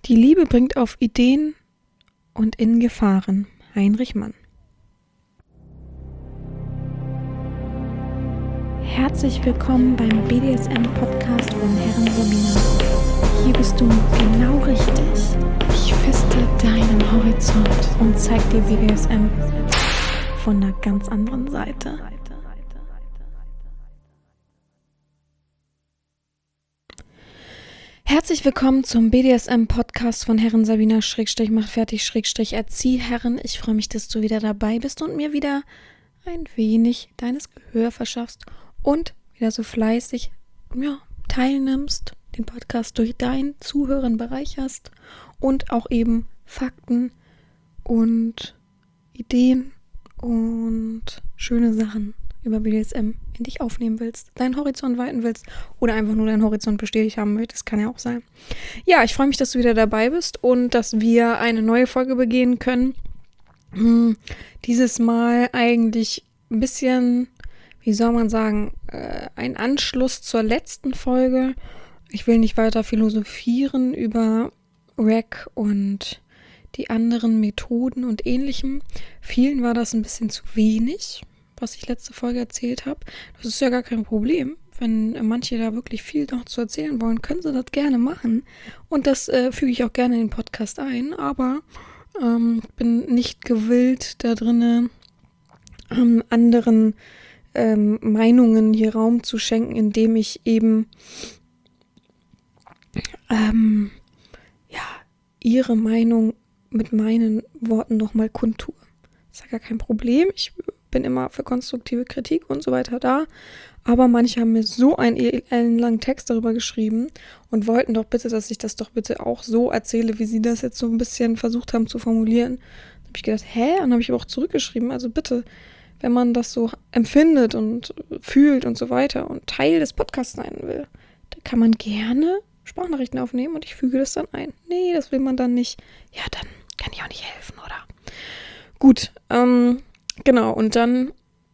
Die Liebe bringt auf Ideen und in Gefahren. Heinrich Mann. Herzlich willkommen beim BDSM-Podcast von Herren Sabina. Hier bist du genau richtig. Ich feste deinen Horizont und zeig dir BDSM von einer ganz anderen Seite. Herzlich willkommen zum BDSM-Podcast von Herren Sabina /macht fertig /Erziehherren. Ich freue mich, dass du wieder dabei bist und mir wieder ein wenig deines Gehör verschaffst und wieder so fleißig teilnimmst, den Podcast durch dein Zuhören bereicherst und auch eben Fakten und Ideen und schöne Sachen über BDSM in dich aufnehmen willst, deinen Horizont weiten willst oder einfach nur deinen Horizont bestätigt haben willst, das kann ja auch sein. Ja, ich freue mich, dass du wieder dabei bist und dass wir eine neue Folge begehen können. Dieses Mal eigentlich ein bisschen, wie soll man sagen, ein Anschluss zur letzten Folge. Ich will nicht weiter philosophieren über RAC und die anderen Methoden und Ähnlichem. Vielen war das ein bisschen zu wenig, was ich letzte Folge erzählt habe. Das ist ja gar kein Problem. Wenn manche da wirklich viel noch zu erzählen wollen, können sie das gerne machen. Und das füge ich auch gerne in den Podcast ein. Aber bin nicht gewillt, da drinnen anderen Meinungen hier Raum zu schenken, indem ich eben ihre Meinung mit meinen Worten nochmal kundtue. Das ist ja gar kein Problem. Ich bin immer für konstruktive Kritik und so weiter da. Aber manche haben mir so einen ellenlangen Text darüber geschrieben und wollten doch bitte, dass ich das doch bitte auch so erzähle, wie sie das jetzt so ein bisschen versucht haben zu formulieren. Da habe ich gedacht, Und dann habe ich aber auch zurückgeschrieben, also bitte, wenn man das so empfindet und fühlt und so weiter und Teil des Podcasts sein will, dann kann man gerne Sprachnachrichten aufnehmen und ich füge das dann ein. Nee, das will man dann nicht. Ja, dann kann ich auch nicht helfen, oder? Gut, genau, und dann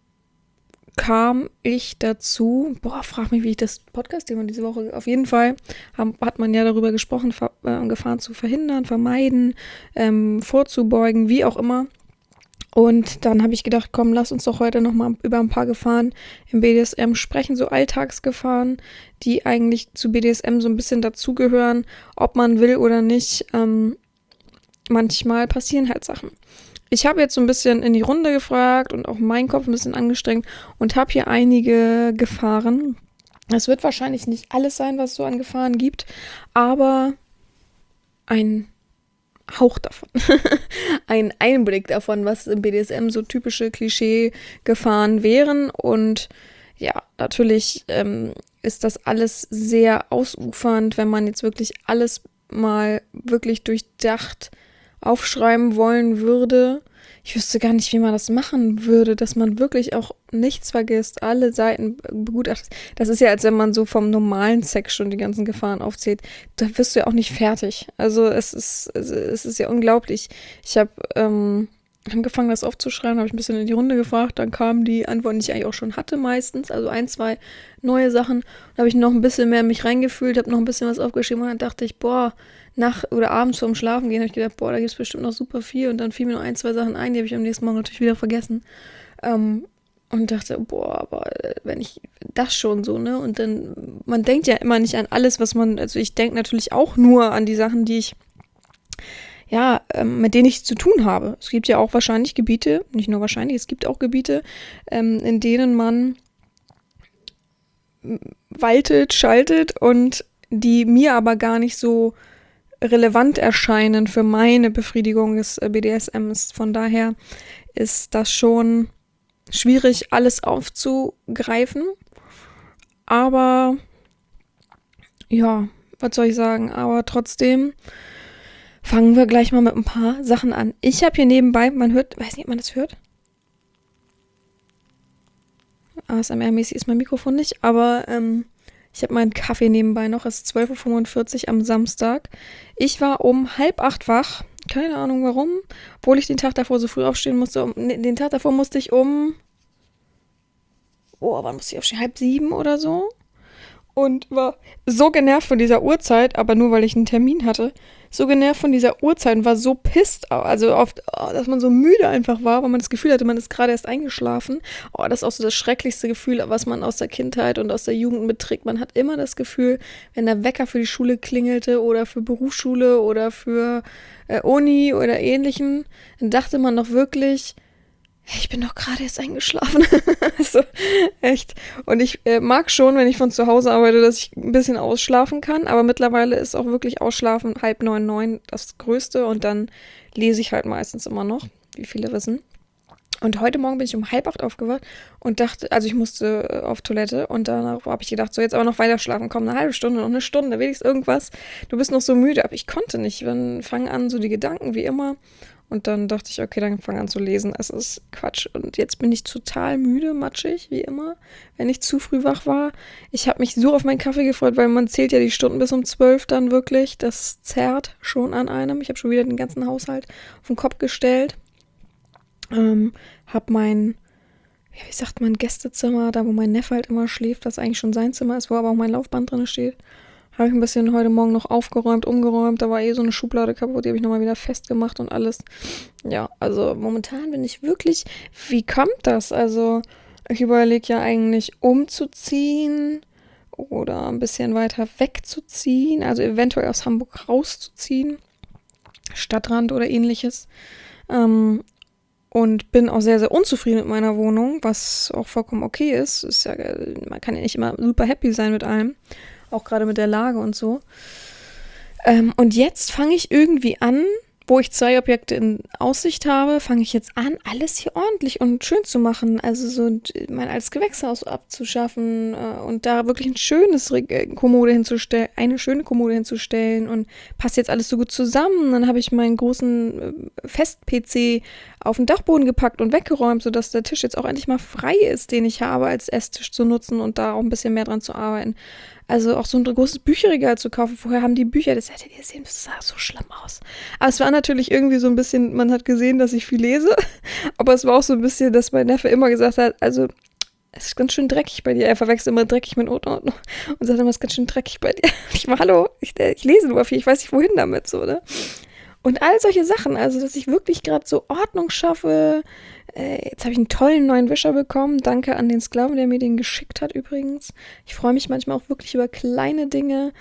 kam ich dazu, frag mich, wie ich das Podcast-Thema diese Woche, auf jeden Fall hat man ja darüber gesprochen, Gefahren zu verhindern, vermeiden, vorzubeugen, wie auch immer. Und dann habe ich gedacht, komm, lass uns doch heute nochmal über ein paar Gefahren im BDSM sprechen, so Alltagsgefahren, die eigentlich zu BDSM so ein bisschen dazugehören, ob man will oder nicht. Manchmal passieren halt Sachen. Ich habe jetzt so ein bisschen in die Runde gefragt und auch meinen Kopf ein bisschen angestrengt und habe hier einige Gefahren. Es wird wahrscheinlich nicht alles sein, was es so an Gefahren gibt, aber ein Hauch davon. Ein Einblick davon, was im BDSM so typische Klischee-Gefahren wären. Und ja, natürlich ist das alles sehr ausufernd, wenn man jetzt wirklich alles mal wirklich durchdacht aufschreiben wollen würde. Ich wüsste gar nicht, wie man das machen würde, dass man wirklich auch nichts vergisst, alle Seiten begutachtet. Das ist ja, als wenn man so vom normalen Sex schon die ganzen Gefahren aufzählt. Da wirst du ja auch nicht fertig. Also es ist ja unglaublich. Ich habe angefangen, das aufzuschreiben, habe ich ein bisschen in die Runde gefragt, dann kamen die Antworten, die ich eigentlich auch schon hatte meistens, also 1, 2 neue Sachen. Da habe ich noch ein bisschen mehr in mich reingefühlt, habe noch ein bisschen was aufgeschrieben und dann dachte ich, oder abends vorm Schlafen gehen, habe ich gedacht, da gibt es bestimmt noch super viel und dann fielen mir noch 1, 2 Sachen ein, die habe ich am nächsten Morgen natürlich wieder vergessen. Und dachte, aber wenn ich das schon so, ne? Und dann, man denkt ja immer nicht an alles, also ich denke natürlich auch nur an die Sachen, die ich mit denen ich zu tun habe. Es gibt ja auch wahrscheinlich Gebiete, nicht nur wahrscheinlich, es gibt auch Gebiete, in denen man waltet, schaltet und die mir aber gar nicht so relevant erscheinen für meine Befriedigung des BDSMs. Von daher ist das schon schwierig, alles aufzugreifen. Aber ja, was soll ich sagen? Aber trotzdem fangen wir gleich mal mit ein paar Sachen an. Ich habe hier nebenbei, man hört, weiß nicht, ob man das hört. ASMR-mäßig ist mein Mikrofon nicht, aber ich habe meinen Kaffee nebenbei noch. Es ist 12:45 Uhr am Samstag. Ich war um 7:30 wach. Keine Ahnung warum. Obwohl ich den Tag davor so früh aufstehen musste. Den Tag davor musste ich wann musste ich aufstehen? 6:30 oder so. und war so genervt von dieser Uhrzeit, aber nur weil ich einen Termin hatte, so genervt von dieser Uhrzeit und war so pisst, also oft, dass man so müde einfach war, weil man das Gefühl hatte, man ist gerade erst eingeschlafen. Oh, das ist auch so das schrecklichste Gefühl, was man aus der Kindheit und aus der Jugend mitträgt. Man hat immer das Gefühl, wenn der Wecker für die Schule klingelte oder für Berufsschule oder für Uni oder ähnlichem, dann dachte man doch wirklich, hey, ich bin doch gerade erst eingeschlafen. Also, echt. Und ich mag schon, wenn ich von zu Hause arbeite, dass ich ein bisschen ausschlafen kann. Aber mittlerweile ist auch wirklich Ausschlafen 8:30, 9 das Größte. Und dann lese ich halt meistens immer noch, wie viele wissen. Und heute Morgen bin ich um 7:30 aufgewacht und dachte, also ich musste auf Toilette. Und danach habe ich gedacht, so jetzt aber noch weiter schlafen. Komm, eine halbe Stunde, noch eine Stunde, wenigstens irgendwas. Du bist noch so müde. Aber ich konnte nicht. Dann fangen an so die Gedanken wie immer. Und dann dachte ich, okay, dann fang an zu lesen. Es ist Quatsch. Und jetzt bin ich total müde, matschig, wie immer, wenn ich zu früh wach war. Ich habe mich so auf meinen Kaffee gefreut, weil man zählt ja die Stunden bis um 12 dann wirklich. Das zerrt schon an einem. Ich habe schon wieder den ganzen Haushalt auf den Kopf gestellt. Hab mein, ja, wie sagt man, Gästezimmer, da wo mein Neffe halt immer schläft, was eigentlich schon sein Zimmer ist, wo aber auch mein Laufband drin steht. Habe ich ein bisschen heute Morgen noch aufgeräumt, umgeräumt. Da war so eine Schublade kaputt, die habe ich nochmal wieder festgemacht und alles. Ja, also momentan bin ich wirklich, wie kommt das? Also ich überlege ja eigentlich umzuziehen oder ein bisschen weiter wegzuziehen, also eventuell aus Hamburg rauszuziehen, Stadtrand oder ähnliches. Und bin auch sehr, sehr unzufrieden mit meiner Wohnung, was auch vollkommen okay ist. Ist ja, man kann ja nicht immer super happy sein mit allem. Auch gerade mit der Lage und so. Und jetzt fange ich irgendwie an, wo ich 2 Objekte in Aussicht habe, fange ich jetzt an, alles hier ordentlich und schön zu machen. Also so mein altes Gewächshaus abzuschaffen und da wirklich ein schönes Kommode hinzustellen, eine schöne Kommode hinzustellen und passt jetzt alles so gut zusammen. Dann habe ich meinen großen Fest-PC auf den Dachboden gepackt und weggeräumt, sodass der Tisch jetzt auch endlich mal frei ist, den ich habe, als Esstisch zu nutzen und da auch ein bisschen mehr dran zu arbeiten. Also auch so ein großes Bücherregal zu kaufen. Vorher haben die Bücher, das hättet ihr gesehen, das sah so schlimm aus. Aber es war natürlich irgendwie so ein bisschen, man hat gesehen, dass ich viel lese. Aber es war auch so ein bisschen, dass mein Neffe immer gesagt hat, also es ist ganz schön dreckig bei dir. Er verwechselt immer dreckig mit Ordnung und sagt immer, es ist ganz schön dreckig bei dir. Ich war, hallo, ich lese nur viel, ich weiß nicht, wohin damit, so, ne? Und all solche Sachen, also dass ich wirklich gerade so Ordnung schaffe. Jetzt habe ich einen tollen neuen Wischer bekommen. Danke an den Sklaven, der mir den geschickt hat übrigens. Ich freue mich manchmal auch wirklich über kleine Dinge.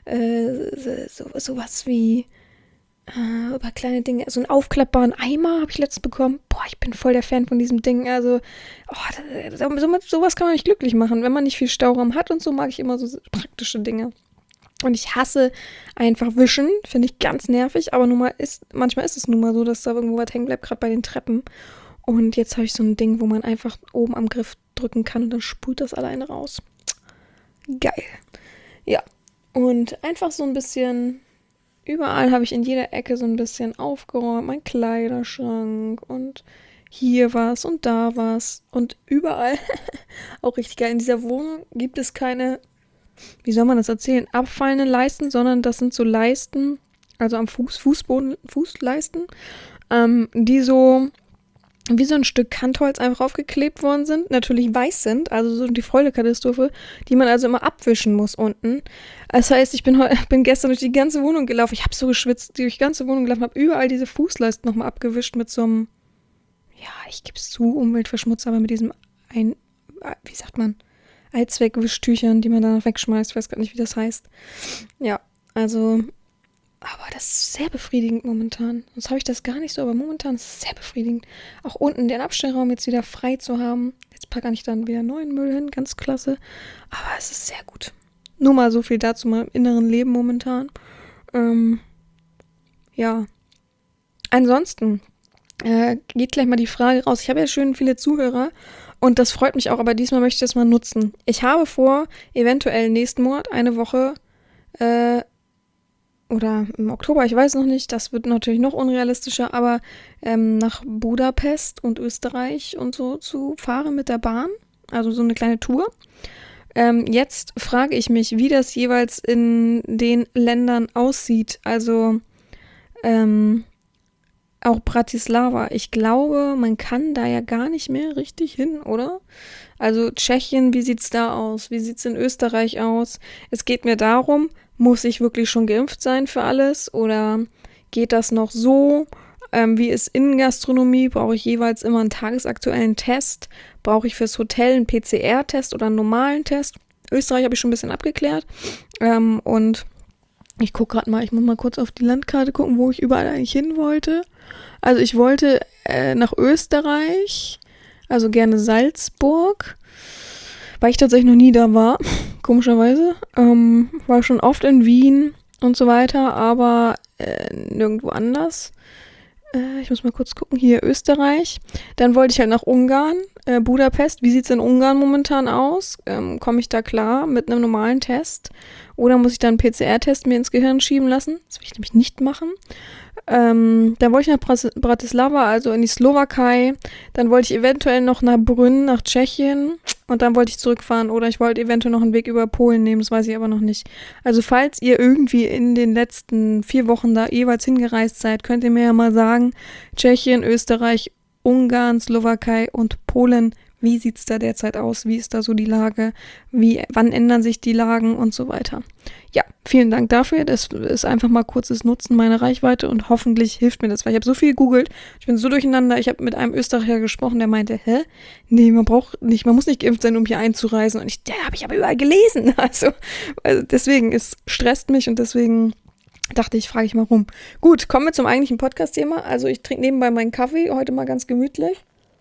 Sowas wie über kleine Dinge. So einen aufklappbaren Eimer habe ich letztens bekommen. Boah, ich bin voll der Fan von diesem Ding. Also, sowas kann man mich glücklich machen. Wenn man nicht viel Stauraum hat und so, mag ich immer so praktische Dinge. Und ich hasse einfach Wischen, finde ich ganz nervig, aber manchmal ist es nun mal so, dass da irgendwo was hängen bleibt, gerade bei den Treppen. Und jetzt habe ich so ein Ding, wo man einfach oben am Griff drücken kann und dann spült das alleine raus. Geil. Ja, und einfach so ein bisschen, überall habe ich in jeder Ecke so ein bisschen aufgeräumt, mein Kleiderschrank und hier was und da was. Und überall, auch richtig geil, in dieser Wohnung gibt es keine, wie soll man das erzählen, abfallende Leisten, sondern das sind so Leisten, also am Fußboden, Fußleisten, die so wie so ein Stück Kantholz einfach aufgeklebt worden sind, natürlich weiß sind, also so die Fäule-Katastrophe, die man also immer abwischen muss unten. Das heißt, ich bin gestern durch die ganze Wohnung gelaufen, ich habe so geschwitzt, durch die ganze Wohnung gelaufen, habe überall diese Fußleisten nochmal abgewischt mit so einem, ja, ich gebe es zu, Umweltverschmutzer, aber mit diesem, wie sagt man, Allzweckwischtüchern, die man danach wegschmeißt. Ich weiß gar nicht, wie das heißt. Ja, also, aber das ist sehr befriedigend momentan. Sonst habe ich das gar nicht so, aber momentan ist es sehr befriedigend. Auch unten den Abstellraum jetzt wieder frei zu haben. Jetzt packe ich dann wieder neuen Müll hin, ganz klasse. Aber es ist sehr gut. Nur mal so viel dazu meinem inneren Leben momentan. Ja. Ansonsten geht gleich mal die Frage raus. Ich habe ja schön viele Zuhörer. Und das freut mich auch, aber diesmal möchte ich das mal nutzen. Ich habe vor, eventuell nächsten Monat, eine Woche oder im Oktober, ich weiß noch nicht, das wird natürlich noch unrealistischer, aber nach Budapest und Österreich und so zu fahren mit der Bahn. Also so eine kleine Tour. Jetzt frage ich mich, wie das jeweils in den Ländern aussieht. Also auch Bratislava. Ich glaube, man kann da ja gar nicht mehr richtig hin, oder? Also Tschechien, wie sieht's da aus? Wie sieht's in Österreich aus? Es geht mir darum, muss ich wirklich schon geimpft sein für alles oder geht das noch so? Wie ist Innengastronomie? Brauche ich jeweils immer einen tagesaktuellen Test? Brauche ich fürs Hotel einen PCR-Test oder einen normalen Test? Österreich habe ich schon ein bisschen abgeklärt. Und ich gucke gerade mal, ich muss mal kurz auf die Landkarte gucken, wo ich überall eigentlich hin wollte. Also ich wollte nach Österreich, also gerne Salzburg, weil ich tatsächlich noch nie da war, komischerweise. War schon oft in Wien und so weiter, aber nirgendwo anders. Ich muss mal kurz gucken, hier Österreich. Dann wollte ich halt nach Ungarn, Budapest. Wie sieht es in Ungarn momentan aus? Komme ich da klar mit einem normalen Test? Oder muss ich dann einen PCR-Test mir ins Gehirn schieben lassen? Das will ich nämlich nicht machen. Dann wollte ich nach Bratislava, also in die Slowakei. Dann wollte ich eventuell noch nach Brünn, nach Tschechien. Und dann wollte ich zurückfahren. Oder ich wollte eventuell noch einen Weg über Polen nehmen. Das weiß ich aber noch nicht. Also falls ihr irgendwie in den letzten 4 Wochen da jeweils hingereist seid, könnt ihr mir ja mal sagen, Tschechien, Österreich, Ungarn, Slowakei und Polen, wie sieht es da derzeit aus? Wie ist da so die Lage? Wann ändern sich die Lagen und so weiter? Ja, vielen Dank dafür. Das ist einfach mal kurzes Nutzen meiner Reichweite und hoffentlich hilft mir das, weil ich habe so viel gegoogelt. Ich bin so durcheinander. Ich habe mit einem Österreicher gesprochen, der meinte, nee, man muss nicht geimpft sein, um hier einzureisen. Und habe ich aber überall gelesen. Also deswegen, es stresst mich und deswegen dachte ich, frage ich mal rum. Gut, kommen wir zum eigentlichen Podcast-Thema. Also ich trinke nebenbei meinen Kaffee, heute mal ganz gemütlich.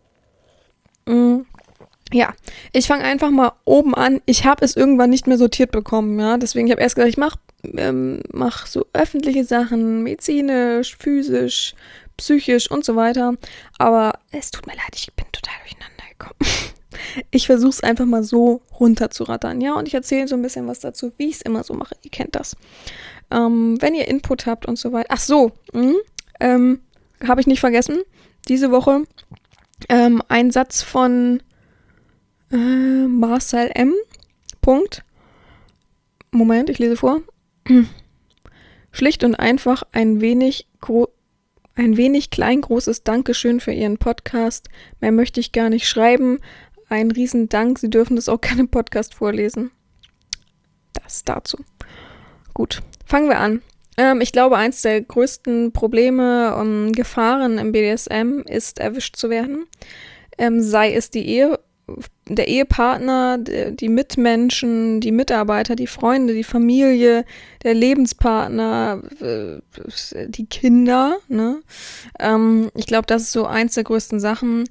Ja, ich fange einfach mal oben an. Ich habe es irgendwann nicht mehr sortiert bekommen, ja. Deswegen, ich habe erst gedacht, ich mach so öffentliche Sachen, medizinisch, physisch, psychisch und so weiter. Aber es tut mir leid, ich bin total durcheinander gekommen. Ich versuche es einfach mal so runterzurattern, ja. Und ich erzähle so ein bisschen was dazu, wie ich es immer so mache. Ihr kennt das. Wenn ihr Input habt und so weiter. Ach so, habe ich nicht vergessen. Diese Woche ein Satz von Marcel M. Punkt. Moment, ich lese vor. Schlicht und einfach ein wenig kleingroßes Dankeschön für Ihren Podcast. Mehr möchte ich gar nicht schreiben. Ein Riesendank. Sie dürfen das auch gerne im Podcast vorlesen. Das dazu. Gut, fangen wir an. Ich glaube, eins der größten Probleme und Gefahren im BDSM ist, erwischt zu werden. Sei es der Ehepartner, die Mitmenschen, die Mitarbeiter, die Freunde, die Familie, der Lebenspartner, die Kinder. Ne? Ich glaube, das ist so eins der größten Sachen.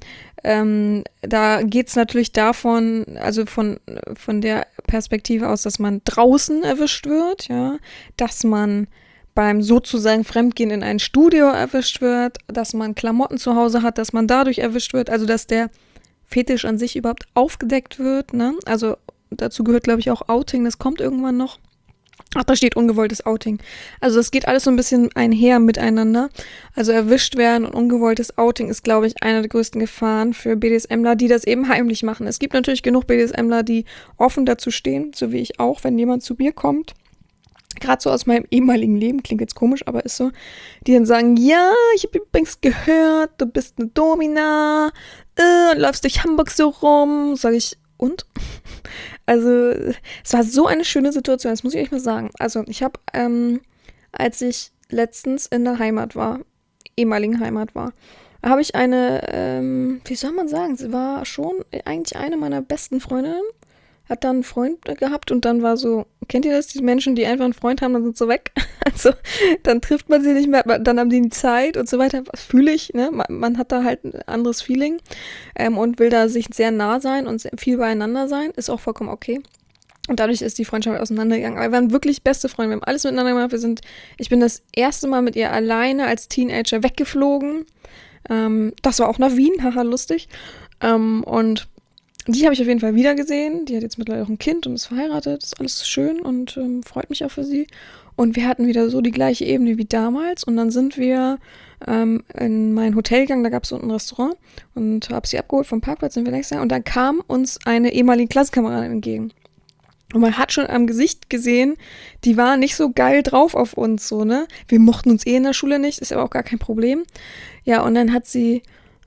Da geht es natürlich davon, also von der Perspektive aus, dass man draußen erwischt wird, ja, dass man beim sozusagen Fremdgehen in ein Studio erwischt wird, dass man Klamotten zu Hause hat, dass man dadurch erwischt wird, also dass der Fetisch an sich überhaupt aufgedeckt wird, ne? Also dazu gehört, glaube ich, auch Outing, das kommt irgendwann noch. Ach, da steht ungewolltes Outing. Also das geht alles so ein bisschen einher miteinander. Also erwischt werden und ungewolltes Outing ist, glaube ich, eine der größten Gefahren für BDSMler, die das eben heimlich machen. Es gibt natürlich genug BDSMler, die offen dazu stehen, so wie ich auch, wenn jemand zu mir kommt. Gerade so aus meinem ehemaligen Leben, klingt jetzt komisch, aber ist so, die dann sagen, ja, ich habe übrigens gehört, du bist eine Domina, und läufst durch Hamburg so rum, sage ich, und? Also, es war so eine schöne Situation, das muss ich euch mal sagen. Also, ich habe, als ich letztens in der Heimat war, ehemaligen Heimat war, habe ich eine, wie soll man sagen, sie war schon eigentlich eine meiner besten Freundinnen, hat dann einen Freund gehabt und dann war so, kennt ihr das, die Menschen, die einfach einen Freund haben, dann sind sie weg. Also dann trifft man sie nicht mehr, dann haben die Zeit und so weiter. Was fühle ich, ne? Man hat da halt ein anderes Feeling und will da sich sehr nah sein und viel beieinander sein. Ist auch vollkommen okay. Und dadurch ist die Freundschaft auseinandergegangen. Aber wir waren wirklich beste Freunde. Wir haben alles miteinander gemacht. Ich bin das erste Mal mit ihr alleine als Teenager weggeflogen. Das war auch nach Wien, haha, lustig. Und die habe ich auf jeden Fall wieder gesehen. Die hat jetzt mittlerweile auch ein Kind und ist verheiratet. Das ist alles schön und freut mich auch für sie. Und wir hatten wieder so die gleiche Ebene wie damals. Und dann sind wir in mein Hotel gegangen. Da gab es unten ein Restaurant. Und habe sie abgeholt vom Parkplatz, sind wir nächstes Jahr. Und dann kam uns eine ehemalige Klassenkameradin entgegen. Und man hat schon am Gesicht gesehen, die war nicht so geil drauf auf uns. So, ne? Wir mochten uns in der Schule nicht. Ist aber auch gar kein Problem. Ja, und dann hat sie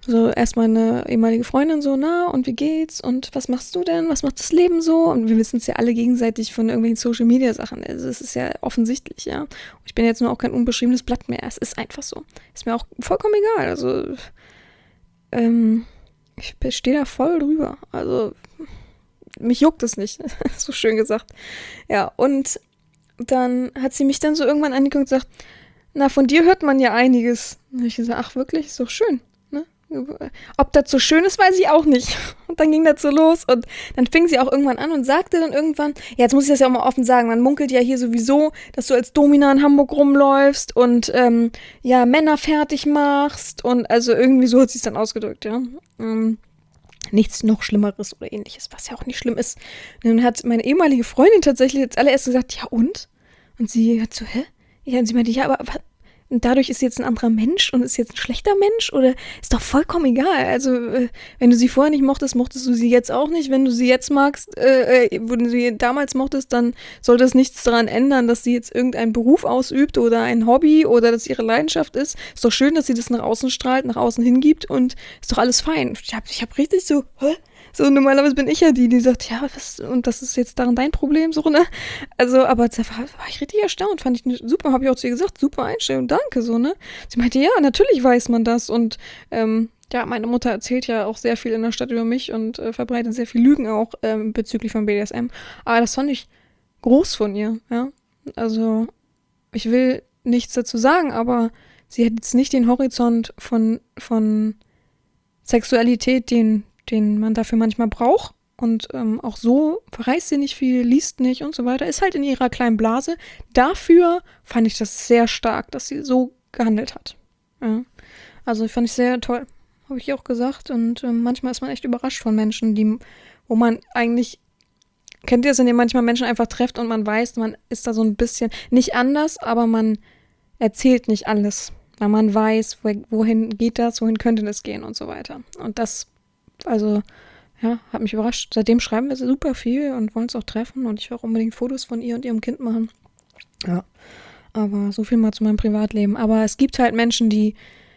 So erst meine ehemalige Freundin so, na, und wie geht's? Und was machst du denn? Was macht das Leben so? Und wir wissen es ja alle gegenseitig von irgendwelchen Social-Media-Sachen. Also es ist ja offensichtlich, ja. Und ich bin jetzt nur auch kein unbeschriebenes Blatt mehr. Es ist einfach so. Ist mir auch vollkommen egal. Also, ich stehe da voll drüber. Also, mich juckt es nicht. So schön gesagt. Ja, und dann hat sie mich dann so irgendwann angeguckt und gesagt, na, von dir hört man ja einiges. Und ich gesagt, ach wirklich, ist doch schön. Ne? Ob das so schön ist, weiß ich auch nicht. Und dann ging das so los und dann fing sie auch irgendwann an und sagte dann irgendwann, ja, jetzt muss ich das ja auch mal offen sagen, man munkelt ja hier sowieso, dass du als Domina in Hamburg rumläufst und ja, Männer fertig machst und also irgendwie so hat sie es dann ausgedrückt, ja. Nichts noch Schlimmeres oder ähnliches, was ja auch nicht schlimm ist. Und dann hat meine ehemalige Freundin tatsächlich als allererst gesagt, ja und? Und sie hat so, hä? Ja, und sie meinte, ja, aber und dadurch ist sie jetzt ein anderer Mensch und ist jetzt ein schlechter Mensch oder ist doch vollkommen egal. Also, wenn du sie vorher nicht mochtest, mochtest du sie jetzt auch nicht. Wenn du sie jetzt magst, wenn du sie damals mochtest, dann sollte es nichts daran ändern, dass sie jetzt irgendeinen Beruf ausübt oder ein Hobby oder dass ihre Leidenschaft ist. Ist doch schön, dass sie das nach außen strahlt, nach außen hingibt und ist doch alles fein. Ich hab richtig so, hä? So, normalerweise bin ich ja die sagt, ja, was, und das ist jetzt daran dein Problem, so, ne? Also, aber da war ich richtig erstaunt, fand ich super, habe ich auch zu ihr gesagt, super Einstellung, danke, so, ne? Sie meinte, ja, natürlich weiß man das und, ja, meine Mutter erzählt ja auch sehr viel in der Stadt über mich und verbreitet sehr viel Lügen auch bezüglich von BDSM, aber das fand ich groß von ihr, ja? Also, ich will nichts dazu sagen, aber sie hat jetzt nicht den Horizont von Sexualität, den man dafür manchmal braucht. Und auch so verreist sie nicht viel, liest nicht und so weiter. Ist halt in ihrer kleinen Blase. Dafür fand ich das sehr stark, dass sie so gehandelt hat. Ja. Also fand ich sehr toll. Habe ich ihr auch gesagt. Und manchmal ist man echt überrascht von Menschen, wo man eigentlich, kennt ihr es, wenn ihr manchmal Menschen einfach trefft und man weiß, man ist da so ein bisschen nicht anders, aber man erzählt nicht alles. Weil man weiß, wohin geht das, wohin könnte das gehen und so weiter. Und das also, ja, hat mich überrascht. Seitdem schreiben wir super viel und wollen uns auch treffen und ich will auch unbedingt Fotos von ihr und ihrem Kind machen. Ja, aber so viel mal zu meinem Privatleben. Aber es gibt halt Menschen, die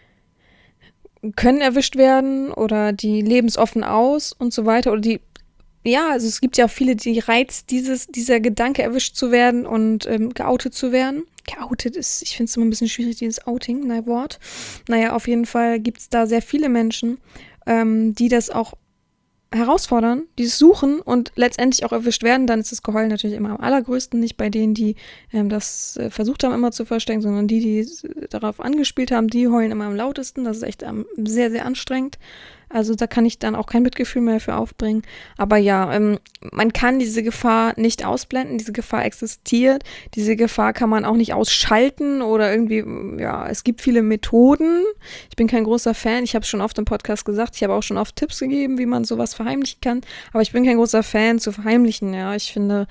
können erwischt werden oder die leben es offen aus und so weiter. Oder ja, also es gibt ja auch viele, die reizt dieser Gedanke, erwischt zu werden und geoutet zu werden. Geoutet ist, ich finde es immer ein bisschen schwierig, dieses Outing, Wort. Naja, auf jeden Fall gibt es da sehr viele Menschen, die das auch herausfordern, die es suchen und letztendlich auch erwischt werden, dann ist das Geheul natürlich immer am allergrößten, nicht bei denen, die das versucht haben immer zu verstecken, sondern die darauf angespielt haben, die heulen immer am lautesten, das ist echt sehr, sehr anstrengend. Also da kann ich dann auch kein Mitgefühl mehr für aufbringen. Aber ja, man kann diese Gefahr nicht ausblenden, diese Gefahr existiert, diese Gefahr kann man auch nicht ausschalten oder irgendwie, ja, es gibt viele Methoden. Ich bin kein großer Fan, ich habe es schon oft im Podcast gesagt, ich habe auch schon oft Tipps gegeben, wie man sowas verheimlichen kann, aber ich bin kein großer Fan zu verheimlichen, ja. Ich finde,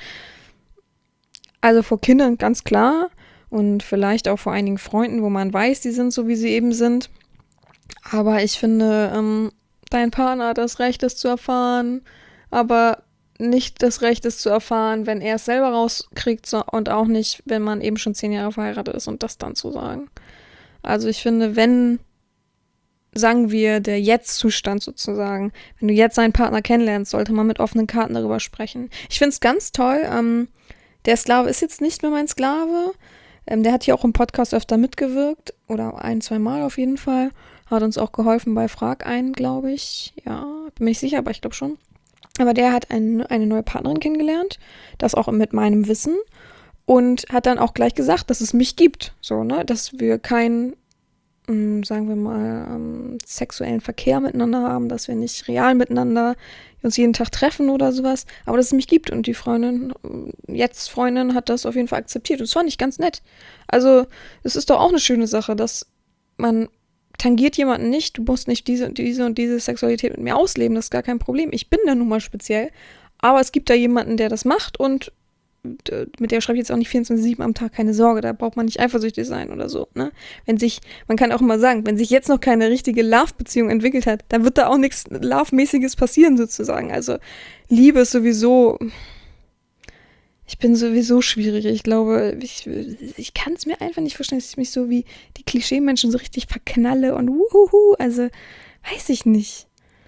also vor Kindern ganz klar und vielleicht auch vor einigen Freunden, wo man weiß, die sind so, wie sie eben sind. Aber ich finde, dein Partner hat das Recht, es zu erfahren, aber nicht das Recht, es zu erfahren, wenn er es selber rauskriegt und auch nicht, wenn man eben schon 10 Jahre verheiratet ist und das dann zu sagen. Also ich finde, wenn, sagen wir, der Jetzt-Zustand sozusagen, wenn du jetzt deinen Partner kennenlernst, sollte man mit offenen Karten darüber sprechen. Ich finde es ganz toll, der Sklave ist jetzt nicht mehr mein Sklave, der hat hier auch im Podcast öfter mitgewirkt oder 1-2 Mal auf jeden Fall. Hat uns auch geholfen bei Frag einen, glaube ich. Ja, bin mir nicht sicher, aber ich glaube schon. Aber der hat eine neue Partnerin kennengelernt. Das auch mit meinem Wissen. Und hat dann auch gleich gesagt, dass es mich gibt. So, ne? Dass wir keinen, sagen wir mal, sexuellen Verkehr miteinander haben. Dass wir nicht real miteinander uns jeden Tag treffen oder sowas. Aber dass es mich gibt. Und die Freundin, jetzt Freundin, hat das auf jeden Fall akzeptiert. Und das fand ich ganz nett. Also, es ist doch auch eine schöne Sache, dass man tangiert jemanden nicht, du musst nicht diese und diese Sexualität mit mir ausleben, das ist gar kein Problem. Ich bin da nun mal speziell, aber es gibt da jemanden, der das macht und mit der schreibe ich jetzt auch nicht 24/7 am Tag, keine Sorge, da braucht man nicht eifersüchtig sein oder so, ne? Man kann auch immer sagen, wenn sich jetzt noch keine richtige Love-Beziehung entwickelt hat, dann wird da auch nichts Love-mäßiges passieren sozusagen. Also Liebe ist sowieso, ich bin sowieso schwierig. Ich glaube, ich kann es mir einfach nicht vorstellen, dass ich mich so wie die Klischee-Menschen so richtig verknalle und wuhuhu. Also, weiß ich nicht.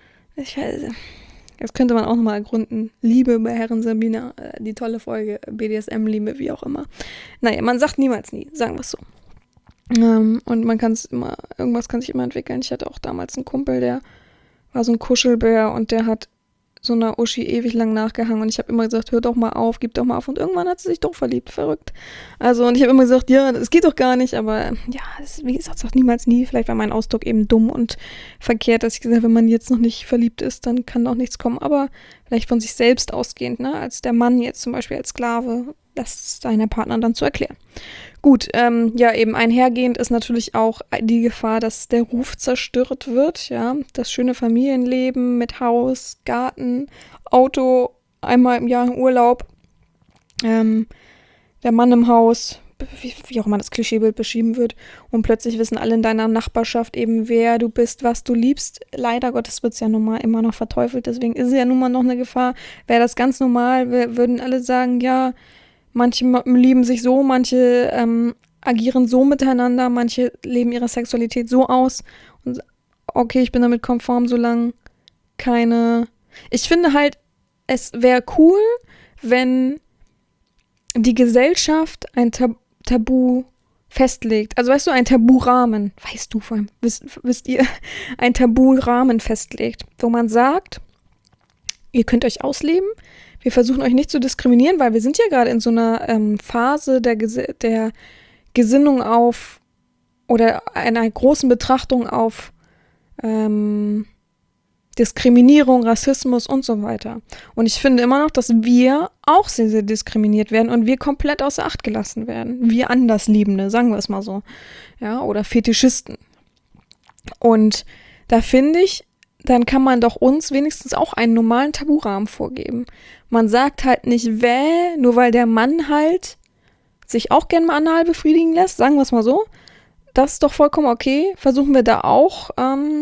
Das könnte man auch nochmal ergründen. Liebe bei Herren Sabina, die tolle Folge, BDSM-Liebe, wie auch immer. Naja, man sagt niemals nie, sagen wir es so. Und man kann es immer, irgendwas kann sich immer entwickeln. Ich hatte auch damals einen Kumpel, der war so ein Kuschelbär und der hat so einer Uschi ewig lang nachgehangen und ich habe immer gesagt, hör doch mal auf, gib doch mal auf und irgendwann hat sie sich doch verliebt, verrückt. Also und ich habe immer gesagt, ja, das geht doch gar nicht, aber ja, wie gesagt, sagt niemals nie, vielleicht war mein Ausdruck eben dumm und verkehrt, dass ich gesagt habe, wenn man jetzt noch nicht verliebt ist, dann kann doch nichts kommen, aber vielleicht von sich selbst ausgehend, ne, als der Mann jetzt zum Beispiel als Sklave, das deiner Partner dann zu erklären. Gut, ja, eben einhergehend ist natürlich auch die Gefahr, dass der Ruf zerstört wird, ja, das schöne Familienleben mit Haus, Garten, Auto, einmal im Jahr Urlaub, der Mann im Haus, wie auch immer das Klischeebild beschrieben wird und plötzlich wissen alle in deiner Nachbarschaft eben, wer du bist, was du liebst. Leider Gottes wird es ja nun mal immer noch verteufelt, deswegen ist es ja nun mal noch eine Gefahr. Wäre das ganz normal, würden alle sagen, ja, manche lieben sich so, manche agieren so miteinander, manche leben ihre Sexualität so aus. Und okay, ich bin damit konform, solange keine... Ich finde halt, es wäre cool, wenn die Gesellschaft ein Tabu festlegt. Also weißt du, ein Taburahmen, weißt du vor allem, wisst ihr, ein Taburahmen festlegt, wo man sagt, ihr könnt euch ausleben, wir versuchen euch nicht zu diskriminieren, weil wir sind ja gerade in so einer Phase der Gesinnung auf oder einer großen Betrachtung auf Diskriminierung, Rassismus und so weiter. Und ich finde immer noch, dass wir auch sehr, sehr diskriminiert werden und wir komplett außer Acht gelassen werden. Wir Andersliebende, sagen wir es mal so. Ja, oder Fetischisten. Und da finde ich, dann kann man doch uns wenigstens auch einen normalen Taburahmen vorgeben. Man sagt halt nicht, nur weil der Mann halt sich auch gerne mal anal befriedigen lässt, sagen wir es mal so. Das ist doch vollkommen okay. Versuchen wir da auch,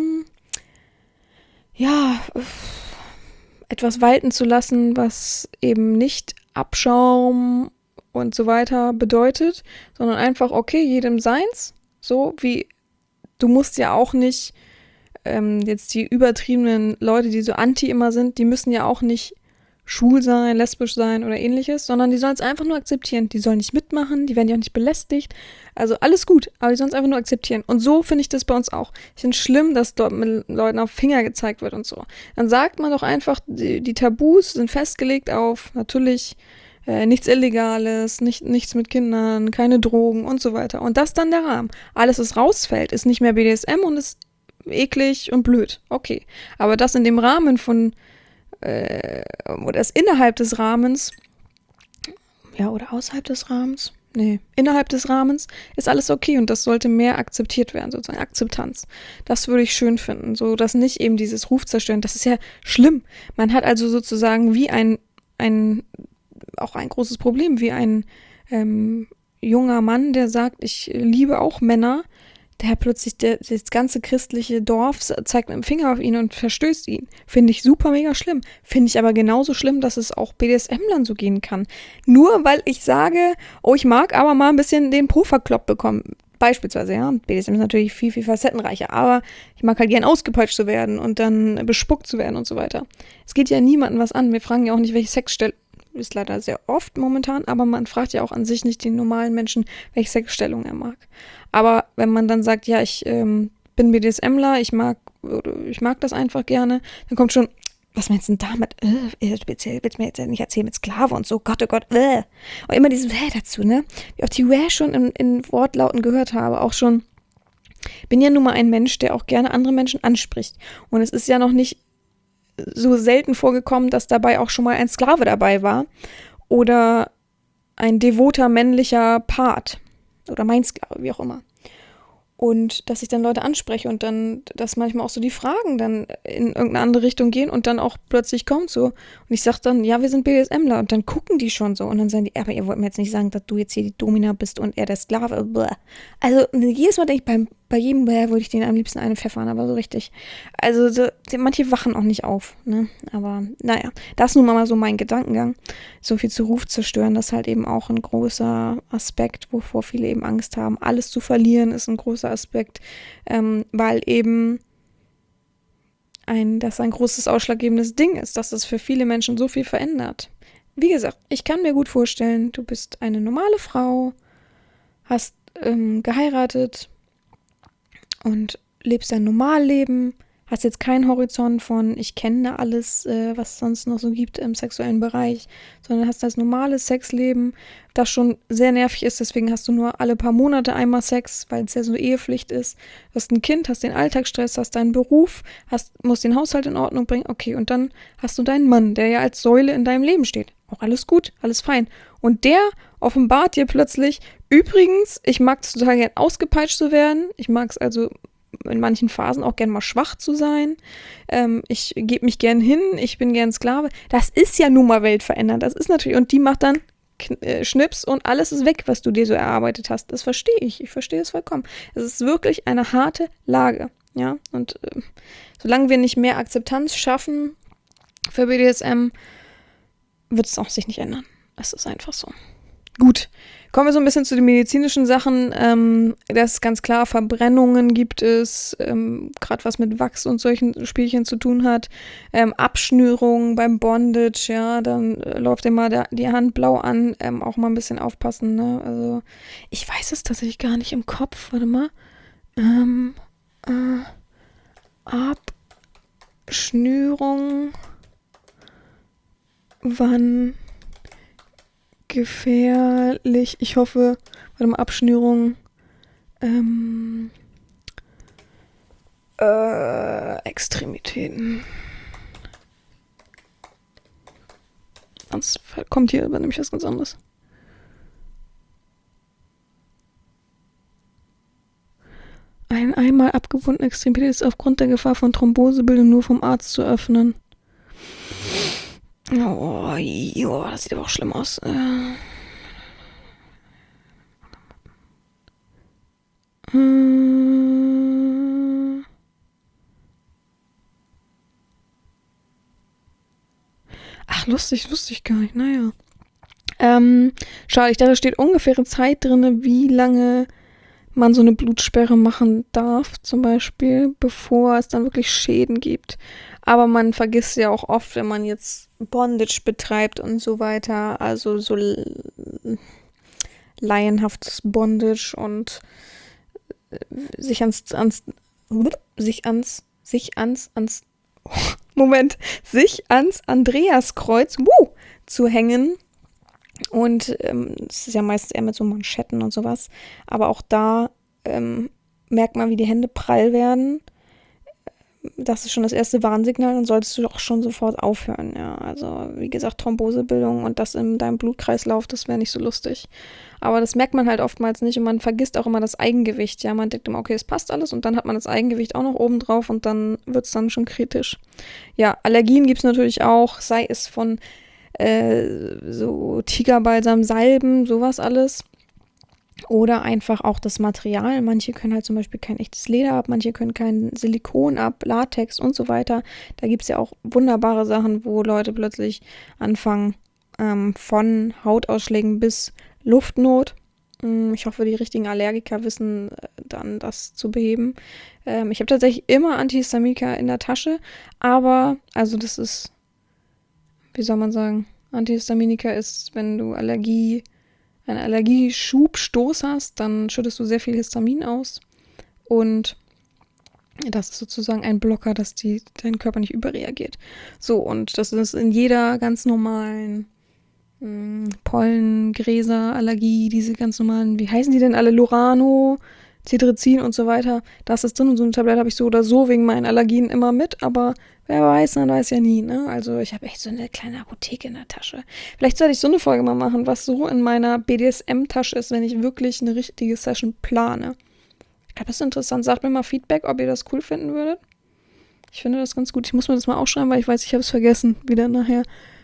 etwas walten zu lassen, was eben nicht Abschaum und so weiter bedeutet, sondern einfach, okay, jedem seins. So wie, du musst ja auch nicht jetzt die übertriebenen Leute, die so anti immer sind, die müssen ja auch nicht schwul sein, lesbisch sein oder ähnliches, sondern die sollen es einfach nur akzeptieren. Die sollen nicht mitmachen, die werden ja auch nicht belästigt. Also alles gut, aber die sollen es einfach nur akzeptieren. Und so finde ich das bei uns auch. Ich finde es schlimm, dass dort mit Leuten auf Finger gezeigt wird und so. Dann sagt man doch einfach, die Tabus sind festgelegt auf natürlich nichts Illegales, nichts mit Kindern, keine Drogen und so weiter. Und das dann der Rahmen. Alles, was rausfällt, ist nicht mehr BDSM und ist eklig und blöd. Okay. Aber das in dem Rahmen von oder das innerhalb des Rahmens, ja, oder außerhalb des Rahmens? Nee, innerhalb des Rahmens ist alles okay und das sollte mehr akzeptiert werden, sozusagen Akzeptanz. Das würde ich schön finden, so dass nicht eben dieses Ruf zerstören, das ist ja schlimm. Man hat also sozusagen wie auch ein großes Problem, wie ein junger Mann, der sagt, ich liebe auch Männer, der plötzlich das ganze christliche Dorf zeigt mit dem Finger auf ihn und verstößt ihn. Finde ich super mega schlimm. Finde ich aber genauso schlimm, dass es auch BDSM-Lern so gehen kann. Nur weil ich sage, oh, ich mag aber mal ein bisschen den Po verkloppt bekommen. Beispielsweise, ja. BDSM ist natürlich viel, viel facettenreicher, aber ich mag halt gern ausgepeitscht zu werden und dann bespuckt zu werden und so weiter. Es geht ja niemandem was an. Wir fragen ja auch nicht, welche Sexstellung. Ist leider sehr oft momentan, aber man fragt ja auch an sich nicht den normalen Menschen, welche Sexstellung er mag. Aber wenn man dann sagt, ja, ich bin BDSMler, ich mag das einfach gerne, dann kommt schon, was meinst du denn damit? Willst du mir jetzt nicht erzählen mit Sklave und so, Gott, oh Gott, Und immer dieses dazu, ne? Wie oft die schon in Wortlauten gehört habe, auch schon, bin ja nun mal ein Mensch, der auch gerne andere Menschen anspricht. Und es ist ja noch nicht so selten vorgekommen, dass dabei auch schon mal ein Sklave dabei war oder ein devoter männlicher Part oder mein Sklave, wie auch immer. Und dass ich dann Leute anspreche und dann, dass manchmal auch so die Fragen dann in irgendeine andere Richtung gehen und dann auch plötzlich kommt so. Und ich sag dann, ja, wir sind BDSMler und dann gucken die schon so und dann sagen die, aber ihr wollt mir jetzt nicht sagen, dass du jetzt hier die Domina bist und er der Sklave. Blah. Also jedes Mal denke ich, bei jedem würde ich denen am liebsten eine pfeffern, aber so richtig. Also so, manche wachen auch nicht auf, ne? Aber naja, das ist nun mal so mein Gedankengang. So viel zu Ruf zerstören, das ist halt eben auch ein großer Aspekt, wovor viele eben Angst haben. Alles zu verlieren ist ein großer Aspekt, weil eben das ein großes ausschlaggebendes Ding ist, dass es für viele Menschen so viel verändert. Wie gesagt, ich kann mir gut vorstellen, du bist eine normale Frau, hast geheiratet und lebst ein Normalleben, hast jetzt keinen Horizont von, ich kenne alles, was es sonst noch so gibt im sexuellen Bereich, sondern hast das normale Sexleben, das schon sehr nervig ist, deswegen hast du nur alle paar Monate einmal Sex, weil es ja so Ehepflicht ist. Du hast ein Kind, hast den Alltagsstress, hast deinen Beruf, musst den Haushalt in Ordnung bringen, okay, und dann hast du deinen Mann, der ja als Säule in deinem Leben steht. Auch alles gut, alles fein. Und der offenbart dir plötzlich, übrigens, ich mag es total gern ausgepeitscht zu werden, ich mag es also in manchen Phasen auch gern mal schwach zu sein. Ich gebe mich gern hin, ich bin gern Sklave. Das ist ja nun mal weltverändernd. Das ist natürlich, und die macht dann Schnips und alles ist weg, was du dir so erarbeitet hast. Das verstehe ich. Ich verstehe es vollkommen. Es ist wirklich eine harte Lage. Ja, und solange wir nicht mehr Akzeptanz schaffen für BDSM, wird es auch sich nicht ändern. Es ist einfach so. Gut, kommen wir so ein bisschen zu den medizinischen Sachen. Das ist ganz klar, Verbrennungen gibt es, gerade was mit Wachs und solchen Spielchen zu tun hat. Abschnürungen beim Bondage, ja, dann läuft immer die Hand blau an. Auch mal ein bisschen aufpassen, ne? Also, ich weiß es tatsächlich gar nicht im Kopf. Warte mal. Abschnürung. Wann gefährlich? Ich hoffe, warte mal, Abschnürung. Extremitäten. Sonst kommt hier aber nämlich was ganz anderes. Ein einmal abgebundene Extremität ist aufgrund der Gefahr von Thrombosebildung nur vom Arzt zu öffnen. Oh, joa, das sieht aber auch schlimm aus. Ach, lustig gar nicht, naja. Schade, da steht ungefähre Zeit drin, wie lange man so eine Blutsperre machen darf, zum Beispiel, bevor es dann wirklich Schäden gibt. Aber man vergisst ja auch oft, wenn man jetzt Bondage betreibt und so weiter, also so laienhaftes Bondage und sich ans Andreaskreuz zu hängen. Und es ist ja meistens eher mit so Manschetten und sowas. Aber auch da merkt man, wie die Hände prall werden. Das ist schon das erste Warnsignal, dann solltest du doch schon sofort aufhören. Ja, also wie gesagt, Thrombosebildung und das in deinem Blutkreislauf, das wäre nicht so lustig. Aber das merkt man halt oftmals nicht und man vergisst auch immer das Eigengewicht. Ja, man denkt immer, okay, es passt alles und dann hat man das Eigengewicht auch noch oben drauf und dann wird es dann schon kritisch. Ja, Allergien gibt es natürlich auch, sei es von so Tigerbalsam, Salben, sowas alles. Oder einfach auch das Material. Manche können halt zum Beispiel kein echtes Leder ab, manche können kein Silikon ab, Latex und so weiter. Da gibt es ja auch wunderbare Sachen, wo Leute plötzlich anfangen, von Hautausschlägen bis Luftnot. Ich hoffe, die richtigen Allergiker wissen dann, das zu beheben. Ich habe tatsächlich immer Antihistaminika in der Tasche, aber, also das ist, wie soll man sagen, Antihistaminika ist, wenn du einen Allergieschubstoß hast, dann schüttest du sehr viel Histamin aus und das ist sozusagen ein Blocker, dass dein Körper nicht überreagiert. So, und das ist in jeder ganz normalen Pollen, Gräser, Allergie, diese ganz normalen, wie heißen die denn alle, Lurano, Cetirizin und so weiter, das ist drin und so eine Tablette habe ich so oder so wegen meinen Allergien immer mit, aber wer weiß, man weiß ja nie, ne? Also ich habe echt so eine kleine Apotheke in der Tasche. Vielleicht sollte ich so eine Folge mal machen, was so in meiner BDSM-Tasche ist, wenn ich wirklich eine richtige Session plane. Ich glaube, das ist interessant. Sagt mir mal Feedback, ob ihr das cool finden würdet. Ich finde das ganz gut. Ich muss mir das mal aufschreiben, weil ich weiß, ich habe es vergessen. Wieder nachher.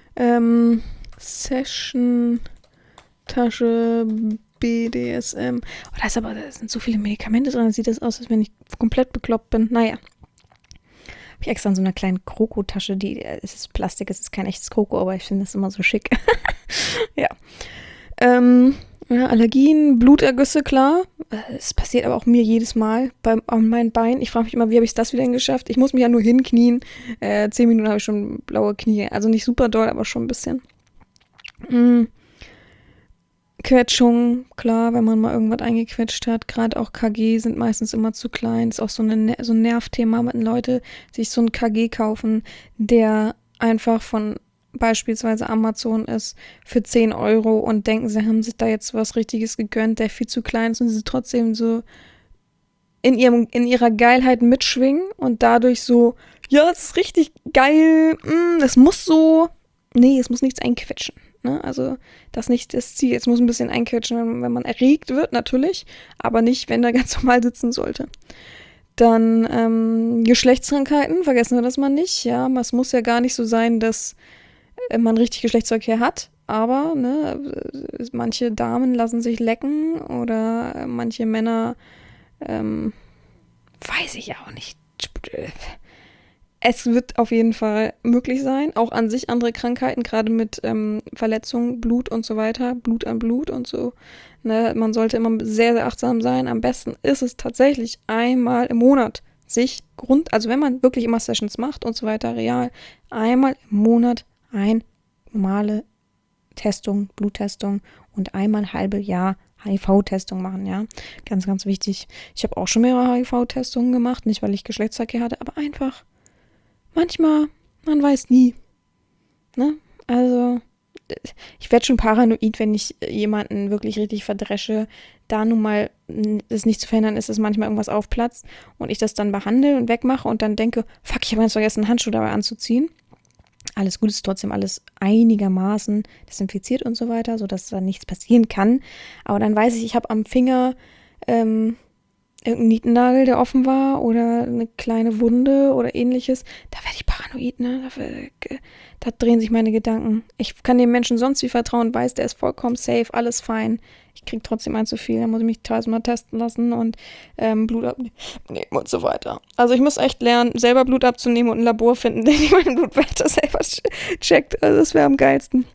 Session-Tasche BDSM. Oh, da sind so viele Medikamente drin. Da sieht das aus, als wenn ich komplett bekloppt bin. Naja. Habe ich extra in so einer kleinen Kroko-Tasche. Es ist Plastik, es ist kein echtes Kroko, aber ich finde das immer so schick. Ja. Ja, Allergien, Blutergüsse, klar. Es passiert aber auch mir jedes Mal an meinen Beinen. Ich frage mich immer, wie habe ich das wieder geschafft? Ich muss mich ja nur hinknien. 10 Minuten habe ich schon blaue Knie. Also nicht super doll, aber schon ein bisschen. Mm. Quetschung, klar, wenn man mal irgendwas eingequetscht hat. Gerade auch KG sind meistens immer zu klein. Ist auch so ein Nervthema, wenn Leute sich so ein KG kaufen, der einfach von beispielsweise Amazon ist für 10 € und denken, sie haben sich da jetzt was Richtiges gegönnt, der viel zu klein ist und sie trotzdem so in ihrer Geilheit mitschwingen und dadurch so, ja, das ist richtig geil, das muss so, nee, es muss nichts einquetschen. Ne? Also das ist nicht das Ziel. Es muss ein bisschen einquetschen, wenn man erregt wird, natürlich, aber nicht, wenn er ganz normal sitzen sollte. Dann Geschlechtskrankheiten, vergessen wir das mal nicht. Ja, es muss ja gar nicht so sein, dass man richtig Geschlechtsverkehr hat, aber manche Damen lassen sich lecken oder manche Männer, weiß ich ja auch nicht. Es wird auf jeden Fall möglich sein, auch an sich andere Krankheiten, gerade mit Verletzungen, Blut und so weiter, Blut an Blut und so. Ne? Man sollte immer sehr, sehr achtsam sein. Am besten ist es tatsächlich einmal im Monat also wenn man wirklich immer Sessions macht und so weiter, real, einmal im Monat eine normale Testung, Bluttestung und einmal halbe Jahr HIV-Testung machen, ja. Ganz, ganz wichtig. Ich habe auch schon mehrere HIV-Testungen gemacht, nicht weil ich Geschlechtsverkehr hatte, aber einfach manchmal, man weiß nie. Ne? Also, ich werde schon paranoid, wenn ich jemanden wirklich richtig verdresche. Da nun mal es nicht zu verhindern ist, dass manchmal irgendwas aufplatzt und ich das dann behandle und wegmache und dann denke, fuck, ich habe ganz vergessen, einen Handschuh dabei anzuziehen. Alles gut, ist trotzdem alles einigermaßen desinfiziert und so weiter, sodass da nichts passieren kann. Aber dann weiß ich habe am Finger irgendein Nietennagel, der offen war oder eine kleine Wunde oder ähnliches, da werde ich paranoid, ne? Da drehen sich meine Gedanken. Ich kann dem Menschen sonst wie vertrauen, weiß, der ist vollkommen safe, alles fein. Ich kriege trotzdem ein zu viel, dann muss ich mich tausendmal testen lassen und Blut abnehmen und so weiter. Also ich muss echt lernen, selber Blut abzunehmen und ein Labor finden, der meine Blutwerte selber checkt. Also das wäre am geilsten.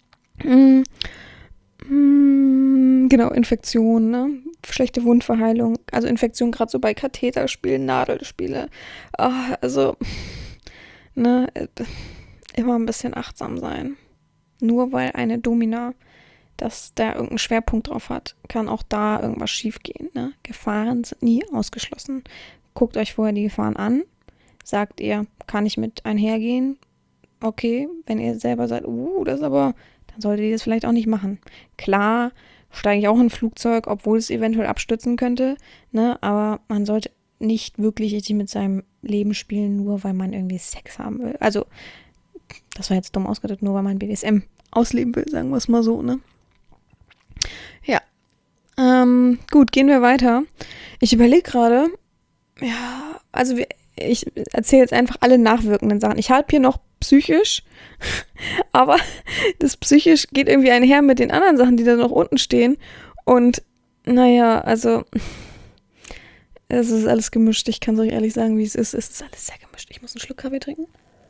Genau, Infektion, ne? Schlechte Wundverheilung, also Infektion gerade so bei Katheterspielen, Nadelspiele. Also, ne, immer ein bisschen achtsam sein. Nur weil eine Domina, dass da irgendeinen Schwerpunkt drauf hat, kann auch da irgendwas schief gehen. Ne? Gefahren sind nie ausgeschlossen. Guckt euch vorher die Gefahren an. Sagt ihr, kann ich mit einhergehen? Okay, wenn ihr selber seid, das ist aber, dann solltet ihr das vielleicht auch nicht machen. Klar, steige ich auch in ein Flugzeug, obwohl es eventuell abstürzen könnte, ne? Aber man sollte nicht wirklich richtig mit seinem Leben spielen, nur weil man irgendwie Sex haben will. Also, das war jetzt dumm ausgedrückt, nur weil man BDSM ausleben will, sagen wir es mal so, ne? Ja. Gut, gehen wir weiter. Ich überlege gerade, ja, also ich erzähle jetzt einfach alle nachwirkenden Sachen. Ich habe hier noch psychisch, aber das psychisch geht irgendwie einher mit den anderen Sachen, die da noch unten stehen. Und naja, also es ist alles gemischt. Ich kann es euch ehrlich sagen, wie es ist. Es ist alles sehr gemischt. Ich muss einen Schluck Kaffee trinken.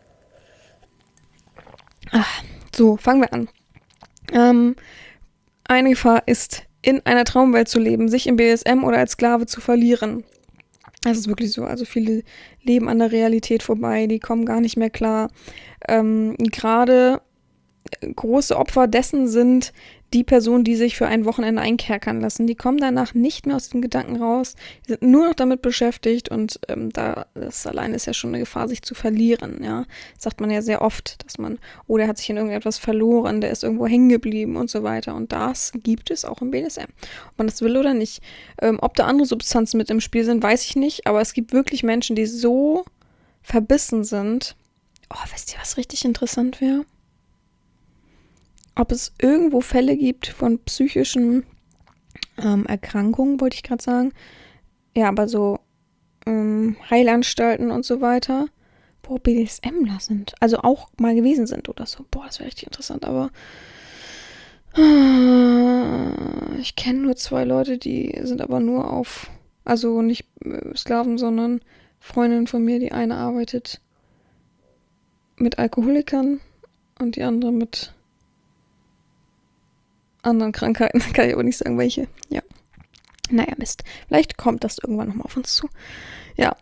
So, fangen wir an. Eine Gefahr ist, in einer Traumwelt zu leben, sich im BDSM oder als Sklave zu verlieren. Das ist wirklich so. Also viele leben an der Realität vorbei, die kommen gar nicht mehr klar. Gerade große Opfer dessen sind die Personen, die sich für ein Wochenende einkerkern lassen. Die kommen danach nicht mehr aus den Gedanken raus. Die sind nur noch damit beschäftigt und das allein ist ja schon eine Gefahr, sich zu verlieren. Ja, das sagt man ja sehr oft, dass man, der hat sich in irgendetwas verloren, der ist irgendwo hängen geblieben und so weiter. Und das gibt es auch im BDSM. Ob man das will oder nicht. Ob da andere Substanzen mit im Spiel sind, weiß ich nicht. Aber es gibt wirklich Menschen, die so verbissen sind. Wisst ihr, was richtig interessant wäre? Ob es irgendwo Fälle gibt von psychischen Erkrankungen, wollte ich gerade sagen. Ja, aber so Heilanstalten und so weiter, wo BDSMler sind. Also auch mal gewesen sind oder so. Das wäre richtig interessant, aber ich kenne nur 2 Leute, die sind aber nur also nicht Sklaven, sondern Freundinnen von mir. Die eine arbeitet mit Alkoholikern und die andere mit anderen Krankheiten, kann ich aber nicht sagen, welche. Ja. Naja, Mist. Vielleicht kommt das irgendwann nochmal auf uns zu. Ja,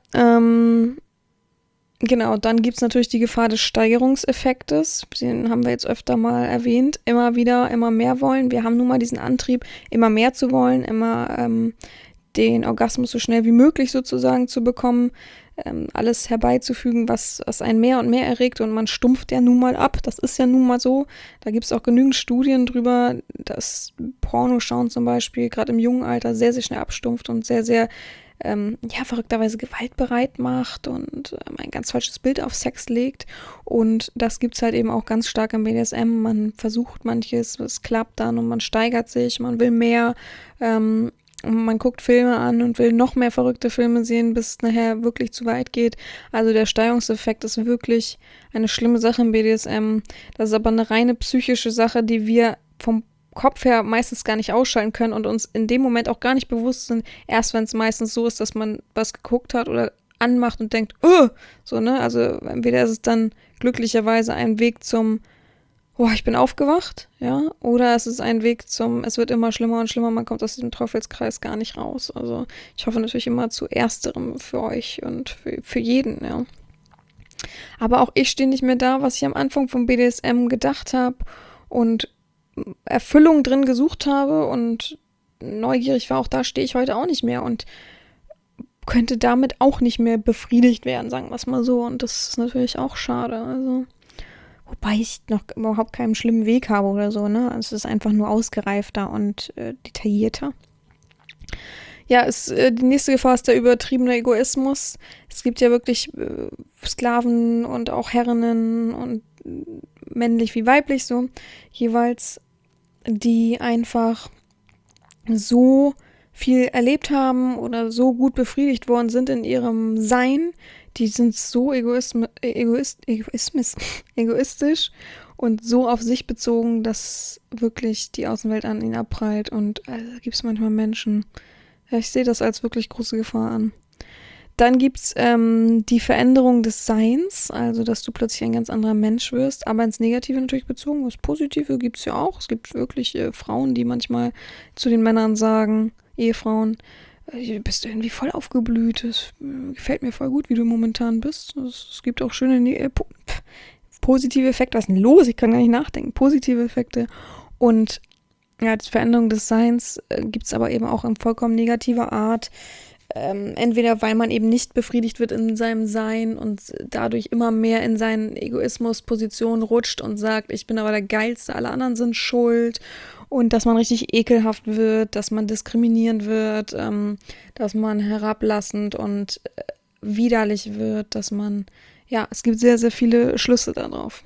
genau, dann gibt es natürlich die Gefahr des Steigerungseffektes. Den haben wir jetzt öfter mal erwähnt. Immer wieder, immer mehr wollen. Wir haben nun mal diesen Antrieb, immer mehr zu wollen, immer den Orgasmus so schnell wie möglich sozusagen zu bekommen, alles herbeizufügen, was einen mehr und mehr erregt, und man stumpft ja nun mal ab. Das ist ja nun mal so. Da gibt es auch genügend Studien drüber, dass Pornoschauen zum Beispiel gerade im jungen Alter sehr, sehr schnell abstumpft und sehr, sehr verrückterweise gewaltbereit macht und ein ganz falsches Bild auf Sex legt. Und das gibt es halt eben auch ganz stark im BDSM. Man versucht manches, es klappt dann und man steigert sich, man will mehr. Man guckt Filme an und will noch mehr verrückte Filme sehen, bis es nachher wirklich zu weit geht. Also der Steigerungseffekt ist wirklich eine schlimme Sache im BDSM. Das ist aber eine reine psychische Sache, die wir vom Kopf her meistens gar nicht ausschalten können und uns in dem Moment auch gar nicht bewusst sind. Erst wenn es meistens so ist, dass man was geguckt hat oder anmacht und denkt, so, ne? Also entweder ist es dann glücklicherweise ein Weg zum ich bin aufgewacht, ja, oder es ist ein Weg es wird immer schlimmer und schlimmer, man kommt aus diesem Teufelskreis gar nicht raus. Also ich hoffe natürlich immer zu ersterem für euch und für jeden, ja. Aber auch ich stehe nicht mehr da, was ich am Anfang vom BDSM gedacht habe und Erfüllung drin gesucht habe und neugierig war, auch da stehe ich heute auch nicht mehr und könnte damit auch nicht mehr befriedigt werden, sagen wir es mal so. Und das ist natürlich auch schade, also. Wobei ich noch überhaupt keinen schlimmen Weg habe oder so, ne? Es ist einfach nur ausgereifter und detaillierter. Ja, die nächste Gefahr ist der übertriebene Egoismus. Es gibt ja wirklich Sklaven und auch Herrinnen und männlich wie weiblich so, jeweils, die einfach so viel erlebt haben oder so gut befriedigt worden sind in ihrem Sein. Die sind so egoistisch und so auf sich bezogen, dass wirklich die Außenwelt an ihnen abprallt. Und gibt es manchmal Menschen, ich sehe das als wirklich große Gefahr an. Dann gibt es die Veränderung des Seins, also dass du plötzlich ein ganz anderer Mensch wirst, aber ins Negative natürlich bezogen. Das Positive gibt es ja auch. Es gibt wirklich Frauen, die manchmal zu den Männern sagen, Ehefrauen, du bist irgendwie voll aufgeblüht, es gefällt mir voll gut, wie du momentan bist. Es gibt auch schöne positive Effekte. Was ist denn los? Ich kann gar nicht nachdenken. Positive Effekte. Und ja, die Veränderung des Seins gibt es aber eben auch in vollkommen negativer Art. Entweder weil man eben nicht befriedigt wird in seinem Sein und dadurch immer mehr in seinen Egoismus-Positionen rutscht und sagt, ich bin aber der Geilste, alle anderen sind schuld, und dass man richtig ekelhaft wird, dass man diskriminierend wird, dass man herablassend und widerlich wird, dass man, es gibt sehr, sehr viele Schlüsse darauf.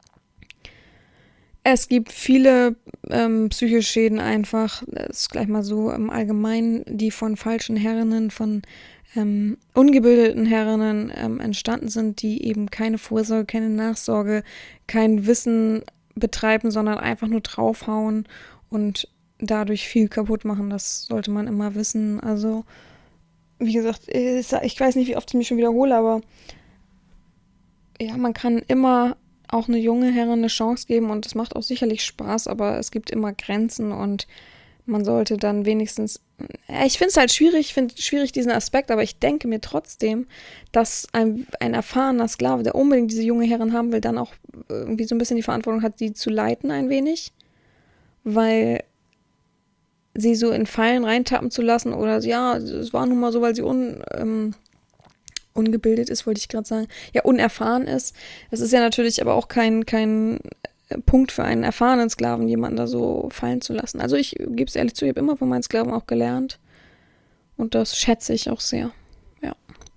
Es gibt viele psychische Schäden einfach, das ist gleich mal so im Allgemeinen, die von falschen Herrinnen, von ungebildeten Herrinnen entstanden sind, die eben keine Vorsorge, keine Nachsorge, kein Wissen betreiben, sondern einfach nur draufhauen und dadurch viel kaputt machen. Das sollte man immer wissen. Also, wie gesagt, ich weiß nicht, wie oft ich mich schon wiederhole, aber ja, man kann immer auch eine junge Herrin eine Chance geben und es macht auch sicherlich Spaß, aber es gibt immer Grenzen und man sollte dann wenigstens, ich finde es halt schwierig, ich finde schwierig diesen Aspekt, aber ich denke mir trotzdem, dass ein erfahrener Sklave, der unbedingt diese junge Herrin haben will, dann auch irgendwie so ein bisschen die Verantwortung hat, sie zu leiten ein wenig, weil sie so in Fallen reintappen zu lassen oder ja, es war nun mal so, weil sie ungebildet ist, wollte ich gerade sagen, ja, unerfahren ist. Das ist ja natürlich aber auch kein Punkt für einen erfahrenen Sklaven, jemanden da so fallen zu lassen. Also ich gebe es ehrlich zu, ich habe immer von meinen Sklaven auch gelernt und das schätze ich auch sehr, ja.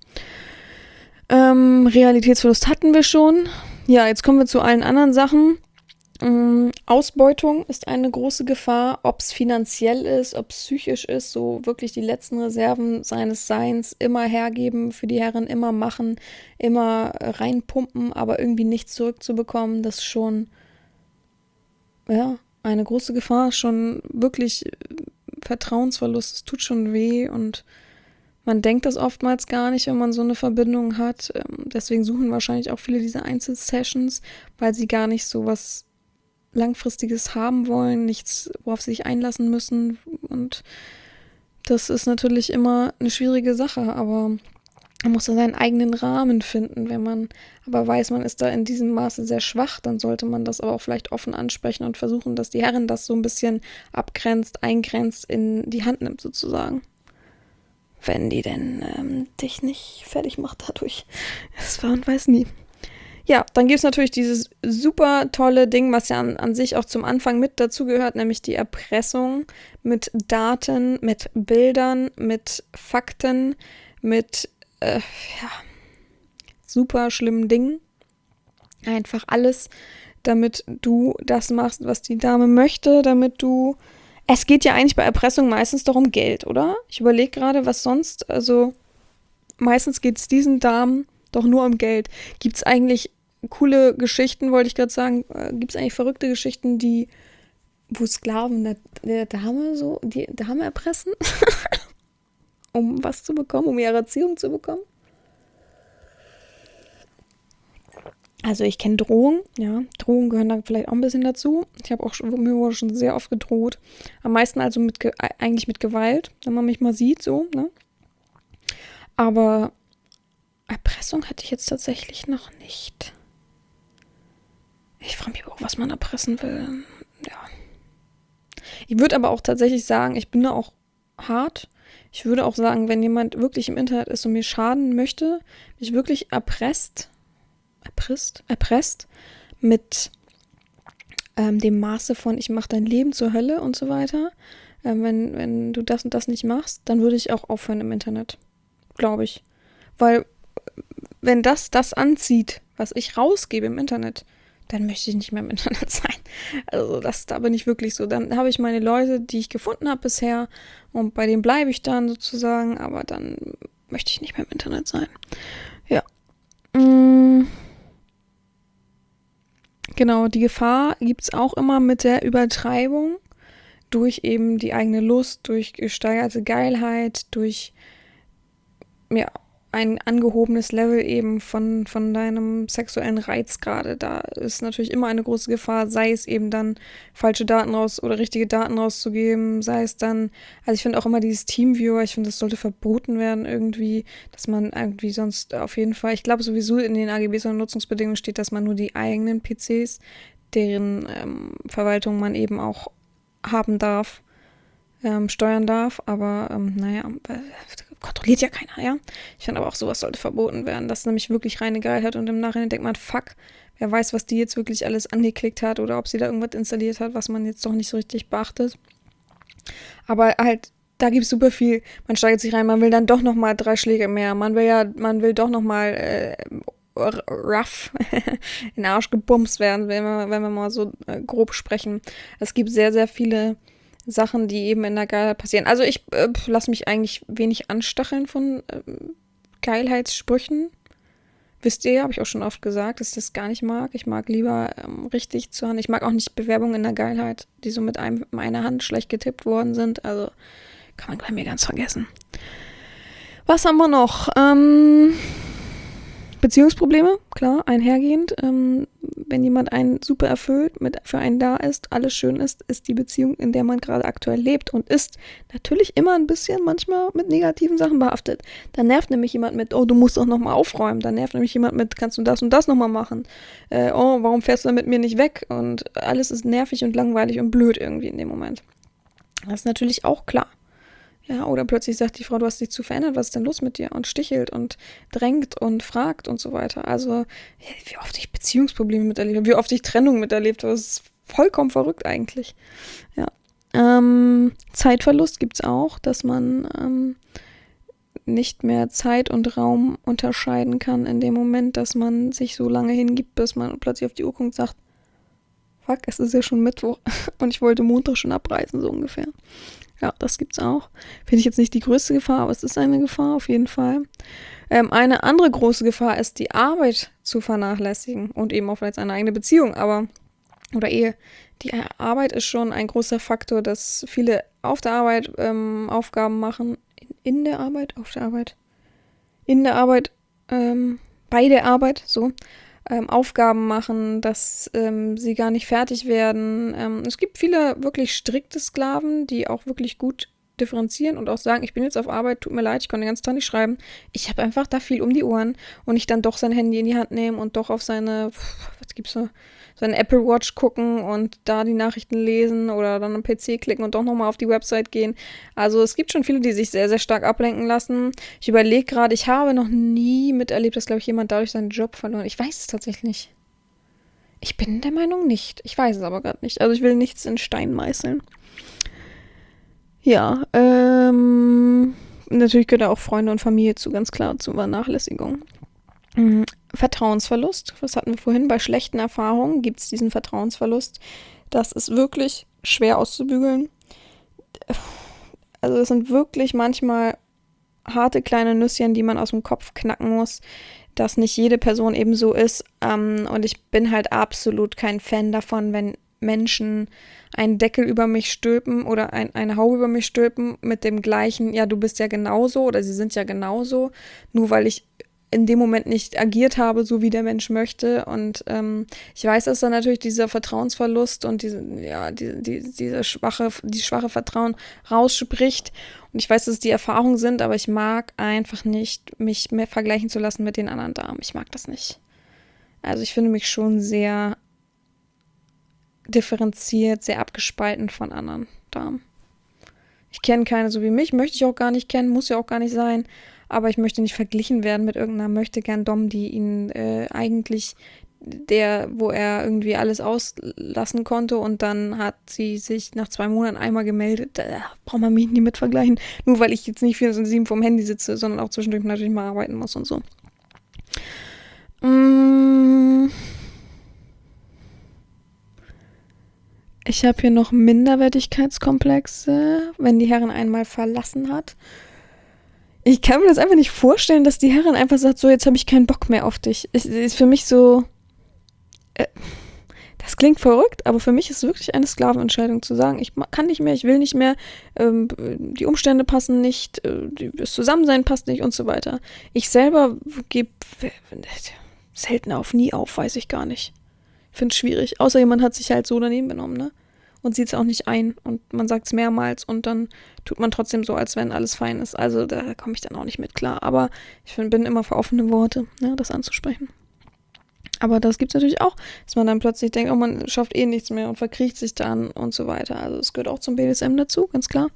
Realitätsverlust hatten wir schon. Ja, jetzt kommen wir zu allen anderen Sachen. Ausbeutung ist eine große Gefahr, ob es finanziell ist, ob es psychisch ist, so wirklich die letzten Reserven seines Seins immer hergeben für die Herren, immer machen, immer reinpumpen, aber irgendwie nichts zurückzubekommen, das ist schon, ja, eine große Gefahr, schon wirklich Vertrauensverlust, es tut schon weh und man denkt das oftmals gar nicht, wenn man so eine Verbindung hat, deswegen suchen wahrscheinlich auch viele diese Einzelsessions, weil sie gar nicht so was Langfristiges haben wollen, nichts, worauf sie sich einlassen müssen. Und das ist natürlich immer eine schwierige Sache, aber man muss da seinen eigenen Rahmen finden. Wenn man aber weiß, man ist da in diesem Maße sehr schwach, dann sollte man das aber auch vielleicht offen ansprechen und versuchen, dass die Herrin das so ein bisschen abgrenzt, eingrenzt, in die Hand nimmt sozusagen. Wenn die denn dich nicht fertig macht dadurch. Das war und weiß nie. Ja, dann gibt es natürlich dieses super tolle Ding, was ja an sich auch zum Anfang mit dazugehört, nämlich die Erpressung mit Daten, mit Bildern, mit Fakten, mit super schlimmen Dingen. Einfach alles, damit du das machst, was die Dame möchte, damit du... Es geht ja eigentlich bei Erpressung meistens doch um Geld, oder? Ich überlege gerade, was sonst, also meistens geht es diesen Damen doch nur um Geld. Gibt es eigentlich coole Geschichten, wollte ich gerade sagen, gibt es eigentlich verrückte Geschichten, wo Sklaven der Dame so, die Dame erpressen? Um was zu bekommen, um ihre Erziehung zu bekommen? Also ich kenne Drohungen, ja, Drohungen gehören da vielleicht auch ein bisschen dazu. Mir wurde schon sehr oft gedroht. Am meisten also eigentlich mit Gewalt, wenn man mich mal sieht, so, ne? Aber Erpressung hatte ich jetzt tatsächlich noch nicht. Ich frage mich auch, was man erpressen will. Ja. Ich würde aber auch tatsächlich sagen, ich bin da auch hart. Ich würde auch sagen, wenn jemand wirklich im Internet ist und mir schaden möchte, mich wirklich erpresst mit dem Maße von, ich mache dein Leben zur Hölle und so weiter. Wenn du das und das nicht machst, dann würde ich auch aufhören im Internet. Glaube ich. Weil wenn das anzieht, was ich rausgebe im Internet, dann möchte ich nicht mehr im Internet sein. Also da bin ich wirklich so. Dann habe ich meine Leute, die ich gefunden habe bisher und bei denen bleibe ich dann sozusagen, aber dann möchte ich nicht mehr im Internet sein. Ja. Genau, die Gefahr gibt es auch immer mit der Übertreibung durch eben die eigene Lust, durch gesteigerte Geilheit, durch ein angehobenes Level eben von deinem sexuellen Reiz gerade. Da ist natürlich immer eine große Gefahr, sei es eben dann falsche Daten oder richtige Daten rauszugeben, sei es dann, also ich finde auch immer dieses Teamviewer, ich finde, das sollte verboten werden irgendwie, dass man irgendwie sonst auf jeden Fall, ich glaube sowieso in den AGBs und Nutzungsbedingungen steht, dass man nur die eigenen PCs, deren Verwaltung man eben auch haben darf, steuern darf, aber kontrolliert ja keiner, ja. Ich finde aber auch, sowas sollte verboten werden. Das ist nämlich wirklich reine Geilheit und im Nachhinein denkt man, fuck, wer weiß, was die jetzt wirklich alles angeklickt hat oder ob sie da irgendwas installiert hat, was man jetzt doch nicht so richtig beachtet. Aber halt, da gibt es super viel, man steigert sich rein, man will dann doch nochmal 3 Schläge mehr, man will doch nochmal rough in den Arsch gebumst werden, wenn wir mal so grob sprechen. Es gibt sehr, sehr viele Sachen, die eben in der Geilheit passieren. Also ich lasse mich eigentlich wenig anstacheln von Geilheitssprüchen. Wisst ihr, habe ich auch schon oft gesagt, dass ich das gar nicht mag. Ich mag lieber richtig zu Hand. Ich mag auch nicht Bewerbungen in der Geilheit, die so mit einer Hand schlecht getippt worden sind. Also kann man bei mir ganz vergessen. Was haben wir noch? Beziehungsprobleme, klar, einhergehend. Wenn jemand einen super erfüllt, für einen da ist, alles schön ist die Beziehung, in der man gerade aktuell lebt und ist natürlich immer ein bisschen manchmal mit negativen Sachen behaftet. Dann nervt nämlich jemand mit, oh, du musst doch nochmal aufräumen. Dann nervt nämlich jemand mit, kannst du das und das nochmal machen? Oh, warum fährst du dann mit mir nicht weg? Und alles ist nervig und langweilig und blöd irgendwie in dem Moment. Das ist natürlich auch klar. Ja, oder plötzlich sagt die Frau, du hast dich zu verändert, was ist denn los mit dir? Und stichelt und drängt und fragt und so weiter. Also, wie oft ich Beziehungsprobleme miterlebt habe, wie oft ich Trennung miterlebt habe, das ist vollkommen verrückt eigentlich. Ja. Zeitverlust gibt es auch, dass man nicht mehr Zeit und Raum unterscheiden kann in dem Moment, dass man sich so lange hingibt, bis man plötzlich auf die Uhr guckt und sagt, fuck, es ist ja schon Mittwoch und ich wollte Montag schon abreisen, so ungefähr. Ja, das gibt's auch. Finde ich jetzt nicht die größte Gefahr, aber es ist eine Gefahr auf jeden Fall. Eine andere große Gefahr ist, die Arbeit zu vernachlässigen und eben auch vielleicht eine eigene Beziehung, oder Ehe. Die Arbeit ist schon ein großer Faktor, dass viele auf der Arbeit Aufgaben machen. In der Arbeit, auf der Arbeit, in der Arbeit, bei der Arbeit, so. Aufgaben machen, dass sie gar nicht fertig werden. Es gibt viele wirklich strikte Sklaven, die auch wirklich gut differenzieren und auch sagen, ich bin jetzt auf Arbeit, tut mir leid, ich konnte den ganzen Tag nicht schreiben. Ich habe einfach da viel um die Ohren und ich dann doch sein Handy in die Hand nehmen und doch auf seine, was gibt's so, seine Apple Watch gucken und da die Nachrichten lesen oder dann am PC klicken und doch nochmal auf die Website gehen. Also es gibt schon viele, die sich sehr, sehr stark ablenken lassen. Ich überlege gerade, ich habe noch nie miterlebt, dass, glaube ich, jemand dadurch seinen Job verloren. Ich weiß es tatsächlich nicht. Ich bin der Meinung nicht. Ich weiß es aber gerade nicht. Also ich will nichts in Stein meißeln. Ja, natürlich gehört auch Freunde und Familie zu, ganz klar, zur Vernachlässigung. Vertrauensverlust, was hatten wir vorhin? Bei schlechten Erfahrungen gibt es diesen Vertrauensverlust. Das ist wirklich schwer auszubügeln. Also das sind wirklich manchmal harte kleine Nüsschen, die man aus dem Kopf knacken muss, dass nicht jede Person eben so ist. Und ich bin halt absolut kein Fan davon, wenn Menschen einen Deckel über mich stülpen oder eine Haube über mich stülpen mit dem gleichen, ja, du bist ja genauso oder sie sind ja genauso, nur weil ich in dem Moment nicht agiert habe, so wie der Mensch möchte. Und ich weiß, dass dann natürlich dieser Vertrauensverlust und diese schwache Vertrauen rausspricht. Und ich weiß, dass es die Erfahrungen sind, aber ich mag einfach nicht, mich mehr vergleichen zu lassen mit den anderen Damen. Ich mag das nicht. Also ich finde mich schon sehr differenziert, sehr abgespalten von anderen Damen. Ich kenne keine so wie mich, möchte ich auch gar nicht kennen, muss ja auch gar nicht sein. Aber ich möchte nicht verglichen werden mit irgendeiner Möchtegern-Dom, die ihn eigentlich wo er irgendwie alles auslassen konnte und dann hat sie sich nach 2 Monaten einmal gemeldet. Da braucht man mich nie mit vergleichen. Nur weil ich jetzt nicht 24/7 vorm Handy sitze, sondern auch zwischendurch natürlich mal arbeiten muss und so. Ich habe hier noch Minderwertigkeitskomplexe, wenn die Herren einmal verlassen hat. Ich kann mir das einfach nicht vorstellen, dass die Herrin einfach sagt, so, jetzt habe ich keinen Bock mehr auf dich. Ist für mich so, das klingt verrückt, aber für mich ist es wirklich eine Sklavenentscheidung zu sagen, ich kann nicht mehr, ich will nicht mehr, die Umstände passen nicht, das Zusammensein passt nicht und so weiter. Ich selber gebe selten auf, nie auf, weiß ich gar nicht. Ich finde es schwierig, außer jemand hat sich halt so daneben benommen, ne? Und sieht es auch nicht ein und man sagt es mehrmals und dann tut man trotzdem so, als wenn alles fein ist. Also da komme ich dann auch nicht mit klar. Aber ich bin immer für offene Worte, ne, das anzusprechen. Aber das gibt es natürlich auch, dass man dann plötzlich denkt, oh, man schafft eh nichts mehr und verkriecht sich dann und so weiter. Also es gehört auch zum BDSM dazu, ganz klar.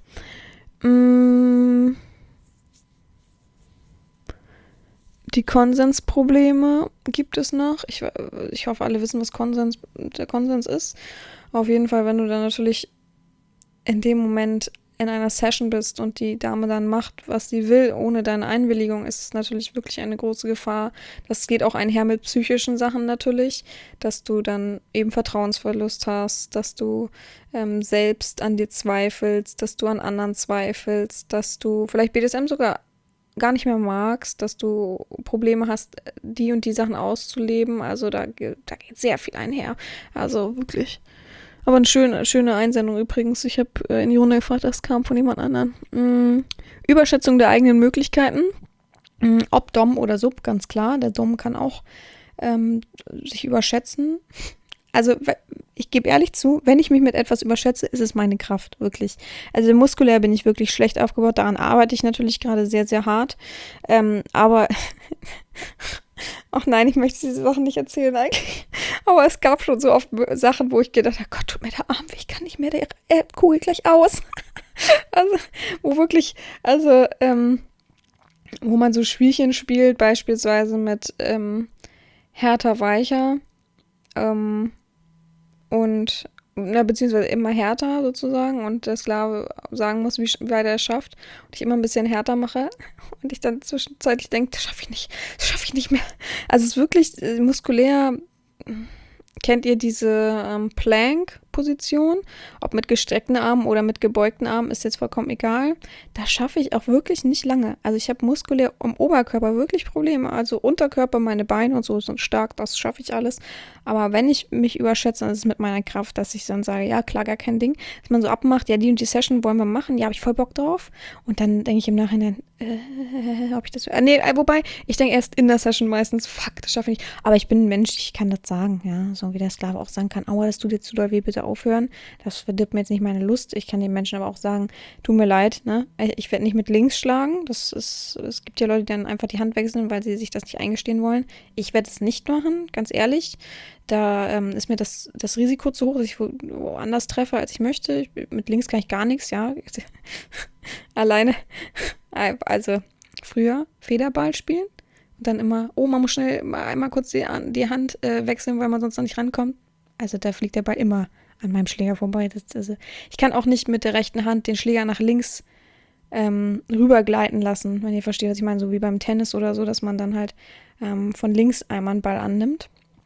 Die Konsensprobleme gibt es noch. Ich hoffe, alle wissen, was der Konsens ist. Auf jeden Fall, wenn du dann natürlich in dem Moment in einer Session bist und die Dame dann macht, was sie will, ohne deine Einwilligung, ist es natürlich wirklich eine große Gefahr. Das geht auch einher mit psychischen Sachen natürlich, dass du dann eben Vertrauensverlust hast, dass du selbst an dir zweifelst, dass du an anderen zweifelst, dass du vielleicht BDSM sogar gar nicht mehr magst, dass du Probleme hast, die und die Sachen auszuleben. Also da geht sehr viel einher. Also wirklich. Aber eine schöne Einsendung übrigens. Ich habe in die Runde gefragt, das kam von jemand anderem. Überschätzung der eigenen Möglichkeiten. Ob Dom oder Sub, ganz klar. Der Dom kann auch sich überschätzen. Also ich gebe ehrlich zu, wenn ich mich mit etwas überschätze, ist es meine Kraft, wirklich. Also muskulär bin ich wirklich schlecht aufgebaut. Daran arbeite ich natürlich gerade sehr, sehr hart. Aber ach nein, ich möchte diese Sachen nicht erzählen eigentlich. Aber es gab schon so oft Sachen, wo ich gedacht habe, Gott, tut mir der Arm weh, ich kann nicht mehr, der kugelt gleich aus. Also, wo wirklich, also, wo man so Spielchen spielt, beispielsweise mit härter, weicher, und beziehungsweise immer härter sozusagen und der Sklave sagen muss, wie weit er es schafft und ich immer ein bisschen härter mache und ich dann zwischenzeitlich denke, das schaffe ich nicht mehr. Also es ist wirklich muskulär, kennt ihr diese Plank? Position, ob mit gestreckten Armen oder mit gebeugten Armen, ist jetzt vollkommen egal. Da schaffe ich auch wirklich nicht lange. Also ich habe muskulär im Oberkörper wirklich Probleme. Also Unterkörper, meine Beine und so sind stark, das schaffe ich alles. Aber wenn ich mich überschätze, dann ist es mit meiner Kraft, dass ich dann sage, ja klar, gar kein Ding. Dass man so abmacht, ja die und die Session wollen wir machen, ja, habe ich voll Bock drauf. Und dann denke ich im Nachhinein, ob ich das... wobei, ich denke erst in der Session meistens, fuck, das schaffe ich nicht. Aber ich bin ein Mensch, ich kann das sagen, ja. So wie der Sklave auch sagen kann, aua, das tut dir zu doll weh, bitte aufhören. Das verdirbt mir jetzt nicht meine Lust. Ich kann den Menschen aber auch sagen, tut mir leid, ne? Ich werde nicht mit links schlagen. Es gibt ja Leute, die dann einfach die Hand wechseln, weil sie sich das nicht eingestehen wollen. Ich werde es nicht machen, ganz ehrlich. Da ist mir das Risiko zu hoch, dass ich woanders treffe, als ich möchte. Mit links kann ich gar nichts, ja. Alleine. Also früher Federball spielen und dann immer, oh, man muss schnell einmal kurz die Hand wechseln, weil man sonst noch nicht rankommt. Also da fliegt der Ball immer an meinem Schläger vorbei. Ich kann auch nicht mit der rechten Hand den Schläger nach links rübergleiten lassen, wenn ihr versteht, was ich meine, so wie beim Tennis oder so, dass man dann halt von links einmal einen Ball annimmt.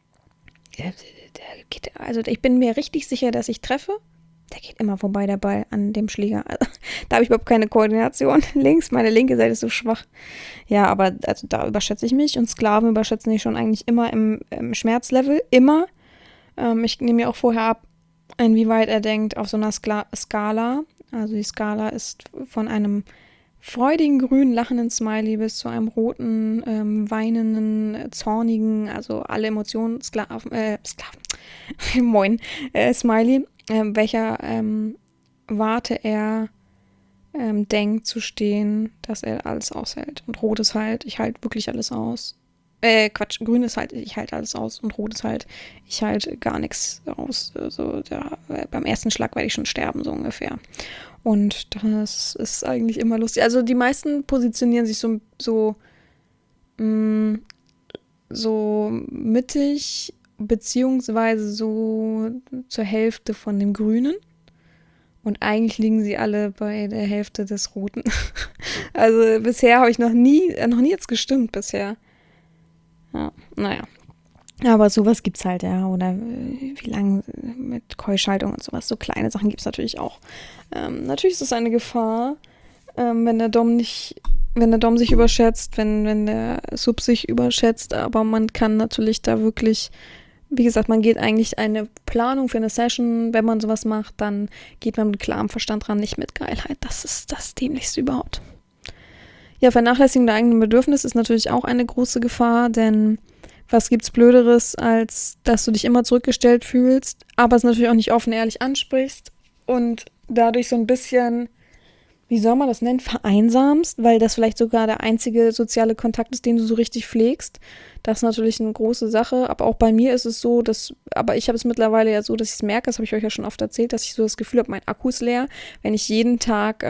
Also ich bin mir richtig sicher, dass ich treffe. Der geht immer vorbei, der Ball an dem Schläger. Also, da habe ich überhaupt keine Koordination. Meine linke Seite ist so schwach. Ja, aber also da überschätze ich mich. Und Sklaven überschätzen mich schon eigentlich immer im Schmerzlevel. Immer. Ich nehme mir auch vorher ab, inwieweit er denkt auf so einer Skala. Also die Skala ist von einem freudigen, grünen, lachenden Smiley bis zu einem roten, weinenden, zornigen, also alle Emotionen, Sklaven, moin, Smiley. Welcher Warte er denkt zu stehen, dass er alles aushält. Und rot ist halt, ich halte wirklich alles aus. Grün ist halt, ich halte alles aus. Und rot ist halt, ich halte gar nichts aus. Also beim ersten Schlag werde ich schon sterben, so ungefähr. Und das ist eigentlich immer lustig. Also die meisten positionieren sich so mittig, beziehungsweise so zur Hälfte von dem Grünen. Und eigentlich liegen sie alle bei der Hälfte des Roten. Also bisher habe ich noch nie jetzt gestimmt bisher. Ja, naja. Aber sowas gibt's halt, ja. Oder wie lange mit Keuschaltung und sowas. So kleine Sachen gibt's natürlich auch. Natürlich ist es eine Gefahr, wenn der Dom sich überschätzt, wenn der Sub sich überschätzt. Aber man kann natürlich da wirklich, wie gesagt, man geht eigentlich eine Planung für eine Session. Wenn man sowas macht, dann geht man mit klarem Verstand ran, nicht mit Geilheit. Das ist das Dämlichste überhaupt. Ja, Vernachlässigung der eigenen Bedürfnisse ist natürlich auch eine große Gefahr, denn was gibt's Blöderes, als dass du dich immer zurückgestellt fühlst, aber es natürlich auch nicht offen ehrlich ansprichst und dadurch so ein bisschen, wie soll man das nennen, vereinsamst, weil das vielleicht sogar der einzige soziale Kontakt ist, den du so richtig pflegst. Das ist natürlich eine große Sache, aber auch bei mir ist es so, aber ich habe es mittlerweile ja so, dass ich es merke, das habe ich euch ja schon oft erzählt, dass ich so das Gefühl habe, mein Akku ist leer, wenn ich jeden Tag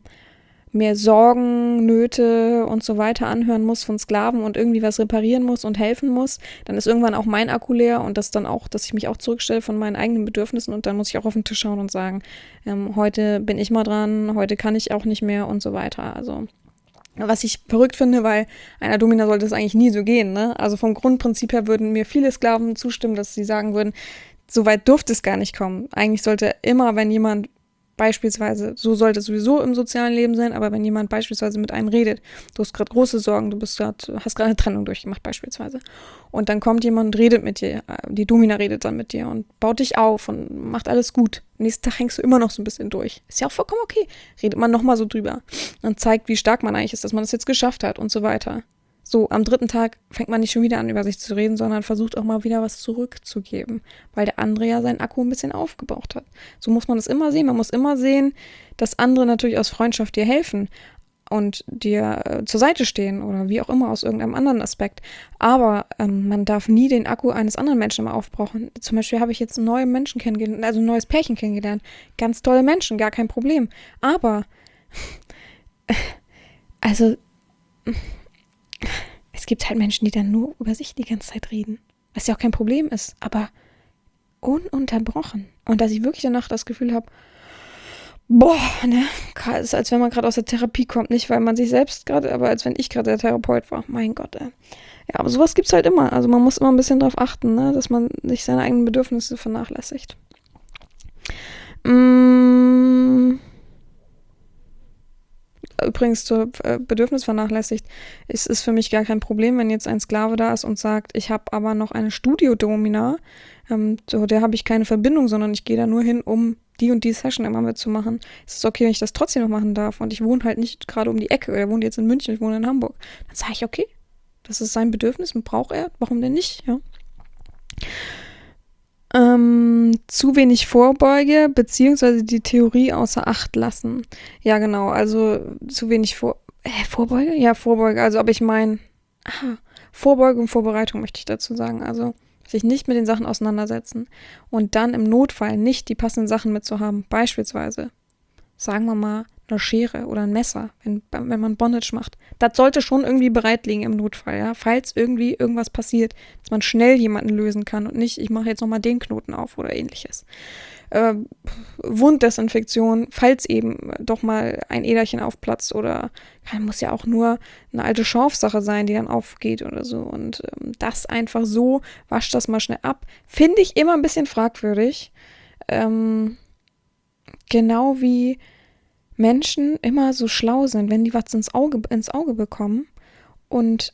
mir Sorgen, Nöte und so weiter anhören muss von Sklaven und irgendwie was reparieren muss und helfen muss, dann ist irgendwann auch mein Akku leer und das dann auch, dass ich mich auch zurückstelle von meinen eigenen Bedürfnissen und dann muss ich auch auf den Tisch schauen und sagen, heute bin ich mal dran, heute kann ich auch nicht mehr und so weiter. Also was ich verrückt finde, weil einer Domina sollte es eigentlich nie so gehen, ne? Also vom Grundprinzip her würden mir viele Sklaven zustimmen, dass sie sagen würden, so weit dürfte es gar nicht kommen. Eigentlich sollte immer, wenn jemand beispielsweise, so sollte es sowieso im sozialen Leben sein, aber wenn jemand beispielsweise mit einem redet, du hast gerade große Sorgen, hast gerade eine Trennung durchgemacht beispielsweise und dann kommt jemand und redet mit dir, die Domina redet dann mit dir und baut dich auf und macht alles gut. Am nächsten Tag hängst du immer noch so ein bisschen durch. Ist ja auch vollkommen okay. Redet man nochmal so drüber und zeigt, wie stark man eigentlich ist, dass man das jetzt geschafft hat und so weiter. So, am 3. Tag fängt man nicht schon wieder an, über sich zu reden, sondern versucht auch mal wieder was zurückzugeben, weil der andere ja seinen Akku ein bisschen aufgebraucht hat. So muss man das immer sehen. Man muss immer sehen, dass andere natürlich aus Freundschaft dir helfen und dir zur Seite stehen oder wie auch immer aus irgendeinem anderen Aspekt. Aber man darf nie den Akku eines anderen Menschen immer aufbrauchen. Zum Beispiel habe ich jetzt einen neuen Menschen kennengelernt, also ein neues Pärchen kennengelernt. Ganz tolle Menschen, gar kein Problem. Aber, also... Es gibt halt Menschen, die dann nur über sich die ganze Zeit reden. Was ja auch kein Problem ist, aber ununterbrochen. Und dass ich wirklich danach das Gefühl habe, boah, ne, ist, als wenn man gerade aus der Therapie kommt. Nicht, weil man sich selbst gerade, aber als wenn ich gerade der Therapeut war. Mein Gott, ey. Ja, aber sowas gibt's halt immer. Also man muss immer ein bisschen drauf achten, ne, dass man nicht seine eigenen Bedürfnisse vernachlässigt. Mm, Übrigens zur Bedürfnisvernachlässigt. Es ist für mich gar kein Problem, wenn jetzt ein Sklave da ist und sagt, ich habe aber noch eine Studiodomina, zu der habe ich keine Verbindung, sondern ich gehe da nur hin, um die und die Session immer mitzumachen. Es ist okay, wenn ich das trotzdem noch machen darf und ich wohne halt nicht gerade um die Ecke, er wohnt jetzt in München, ich wohne in Hamburg. Dann sage ich, okay, das ist sein Bedürfnis und braucht er, warum denn nicht, ja. Zu wenig Vorbeuge, beziehungsweise die Theorie außer Acht lassen. Ja, genau, also zu wenig Vorbeuge? Ja, Vorbeuge, also, aber ich meine, Vorbeuge und Vorbereitung möchte ich dazu sagen. Also, sich nicht mit den Sachen auseinandersetzen und dann im Notfall nicht die passenden Sachen mitzuhaben. Beispielsweise, sagen wir mal, eine Schere oder ein Messer, wenn man Bondage macht. Das sollte schon irgendwie bereit liegen im Notfall, ja, falls irgendwie irgendwas passiert, dass man schnell jemanden lösen kann und nicht, ich mache jetzt nochmal den Knoten auf oder ähnliches. Wunddesinfektion, falls eben doch mal ein Äderchen aufplatzt oder muss ja auch nur eine alte Schorfsache sein, die dann aufgeht oder so. Und das einfach so, wasch das mal schnell ab, finde ich immer ein bisschen fragwürdig. Genau wie Menschen immer so schlau sind, wenn die was ins Auge bekommen und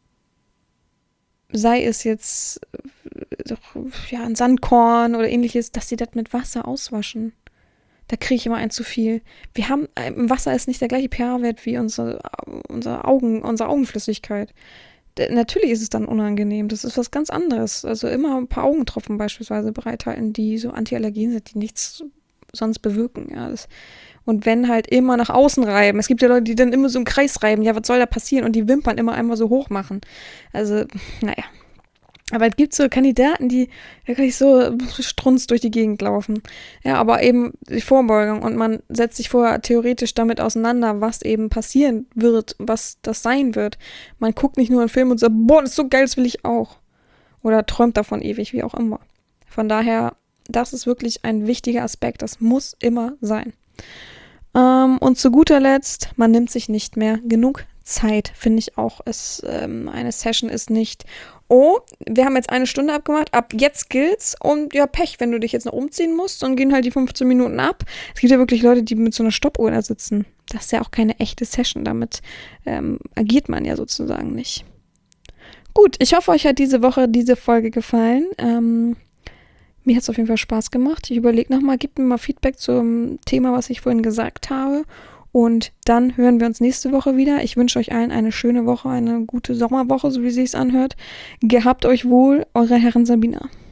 sei es jetzt ja, ein Sandkorn oder ähnliches, dass sie das mit Wasser auswaschen. Da kriege ich immer ein zu viel. Wir haben, im Wasser ist nicht der gleiche pH-Wert wie unsere Augenflüssigkeit. Natürlich ist es dann unangenehm. Das ist was ganz anderes. Also immer ein paar Augentropfen beispielsweise bereithalten, die so Antiallergen sind, die nichts sonst bewirken. Ja, und wenn halt immer nach außen reiben. Es gibt ja Leute, die dann immer so im Kreis reiben. Ja, was soll da passieren? Und die Wimpern immer einmal so hoch machen. Also, naja. Aber es gibt so Kandidaten, die wirklich so strunz durch die Gegend laufen. Ja, aber eben die Vorbeugung und man setzt sich vorher theoretisch damit auseinander, was eben passieren wird, was das sein wird. Man guckt nicht nur einen Film und sagt, boah, das ist so geil, das will ich auch. Oder träumt davon ewig, wie auch immer. Von daher, das ist wirklich ein wichtiger Aspekt. Das muss immer sein. Und zu guter Letzt, man nimmt sich nicht mehr genug Zeit, finde ich auch. Eine Session ist nicht, oh, wir haben jetzt 1 Stunde abgemacht, ab jetzt gilt's und ja, Pech, wenn du dich jetzt noch umziehen musst, dann gehen halt die 15 Minuten ab. Es gibt ja wirklich Leute, die mit so einer Stoppuhr da sitzen. Das ist ja auch keine echte Session, damit agiert man ja sozusagen nicht. Gut, ich hoffe, euch hat diese Folge gefallen. Mir hat es auf jeden Fall Spaß gemacht. Ich überlege nochmal, gebt mir mal Feedback zum Thema, was ich vorhin gesagt habe. Und dann hören wir uns nächste Woche wieder. Ich wünsche euch allen eine schöne Woche, eine gute Sommerwoche, so wie sie es anhört. Gehabt euch wohl, eure Herren Sabina.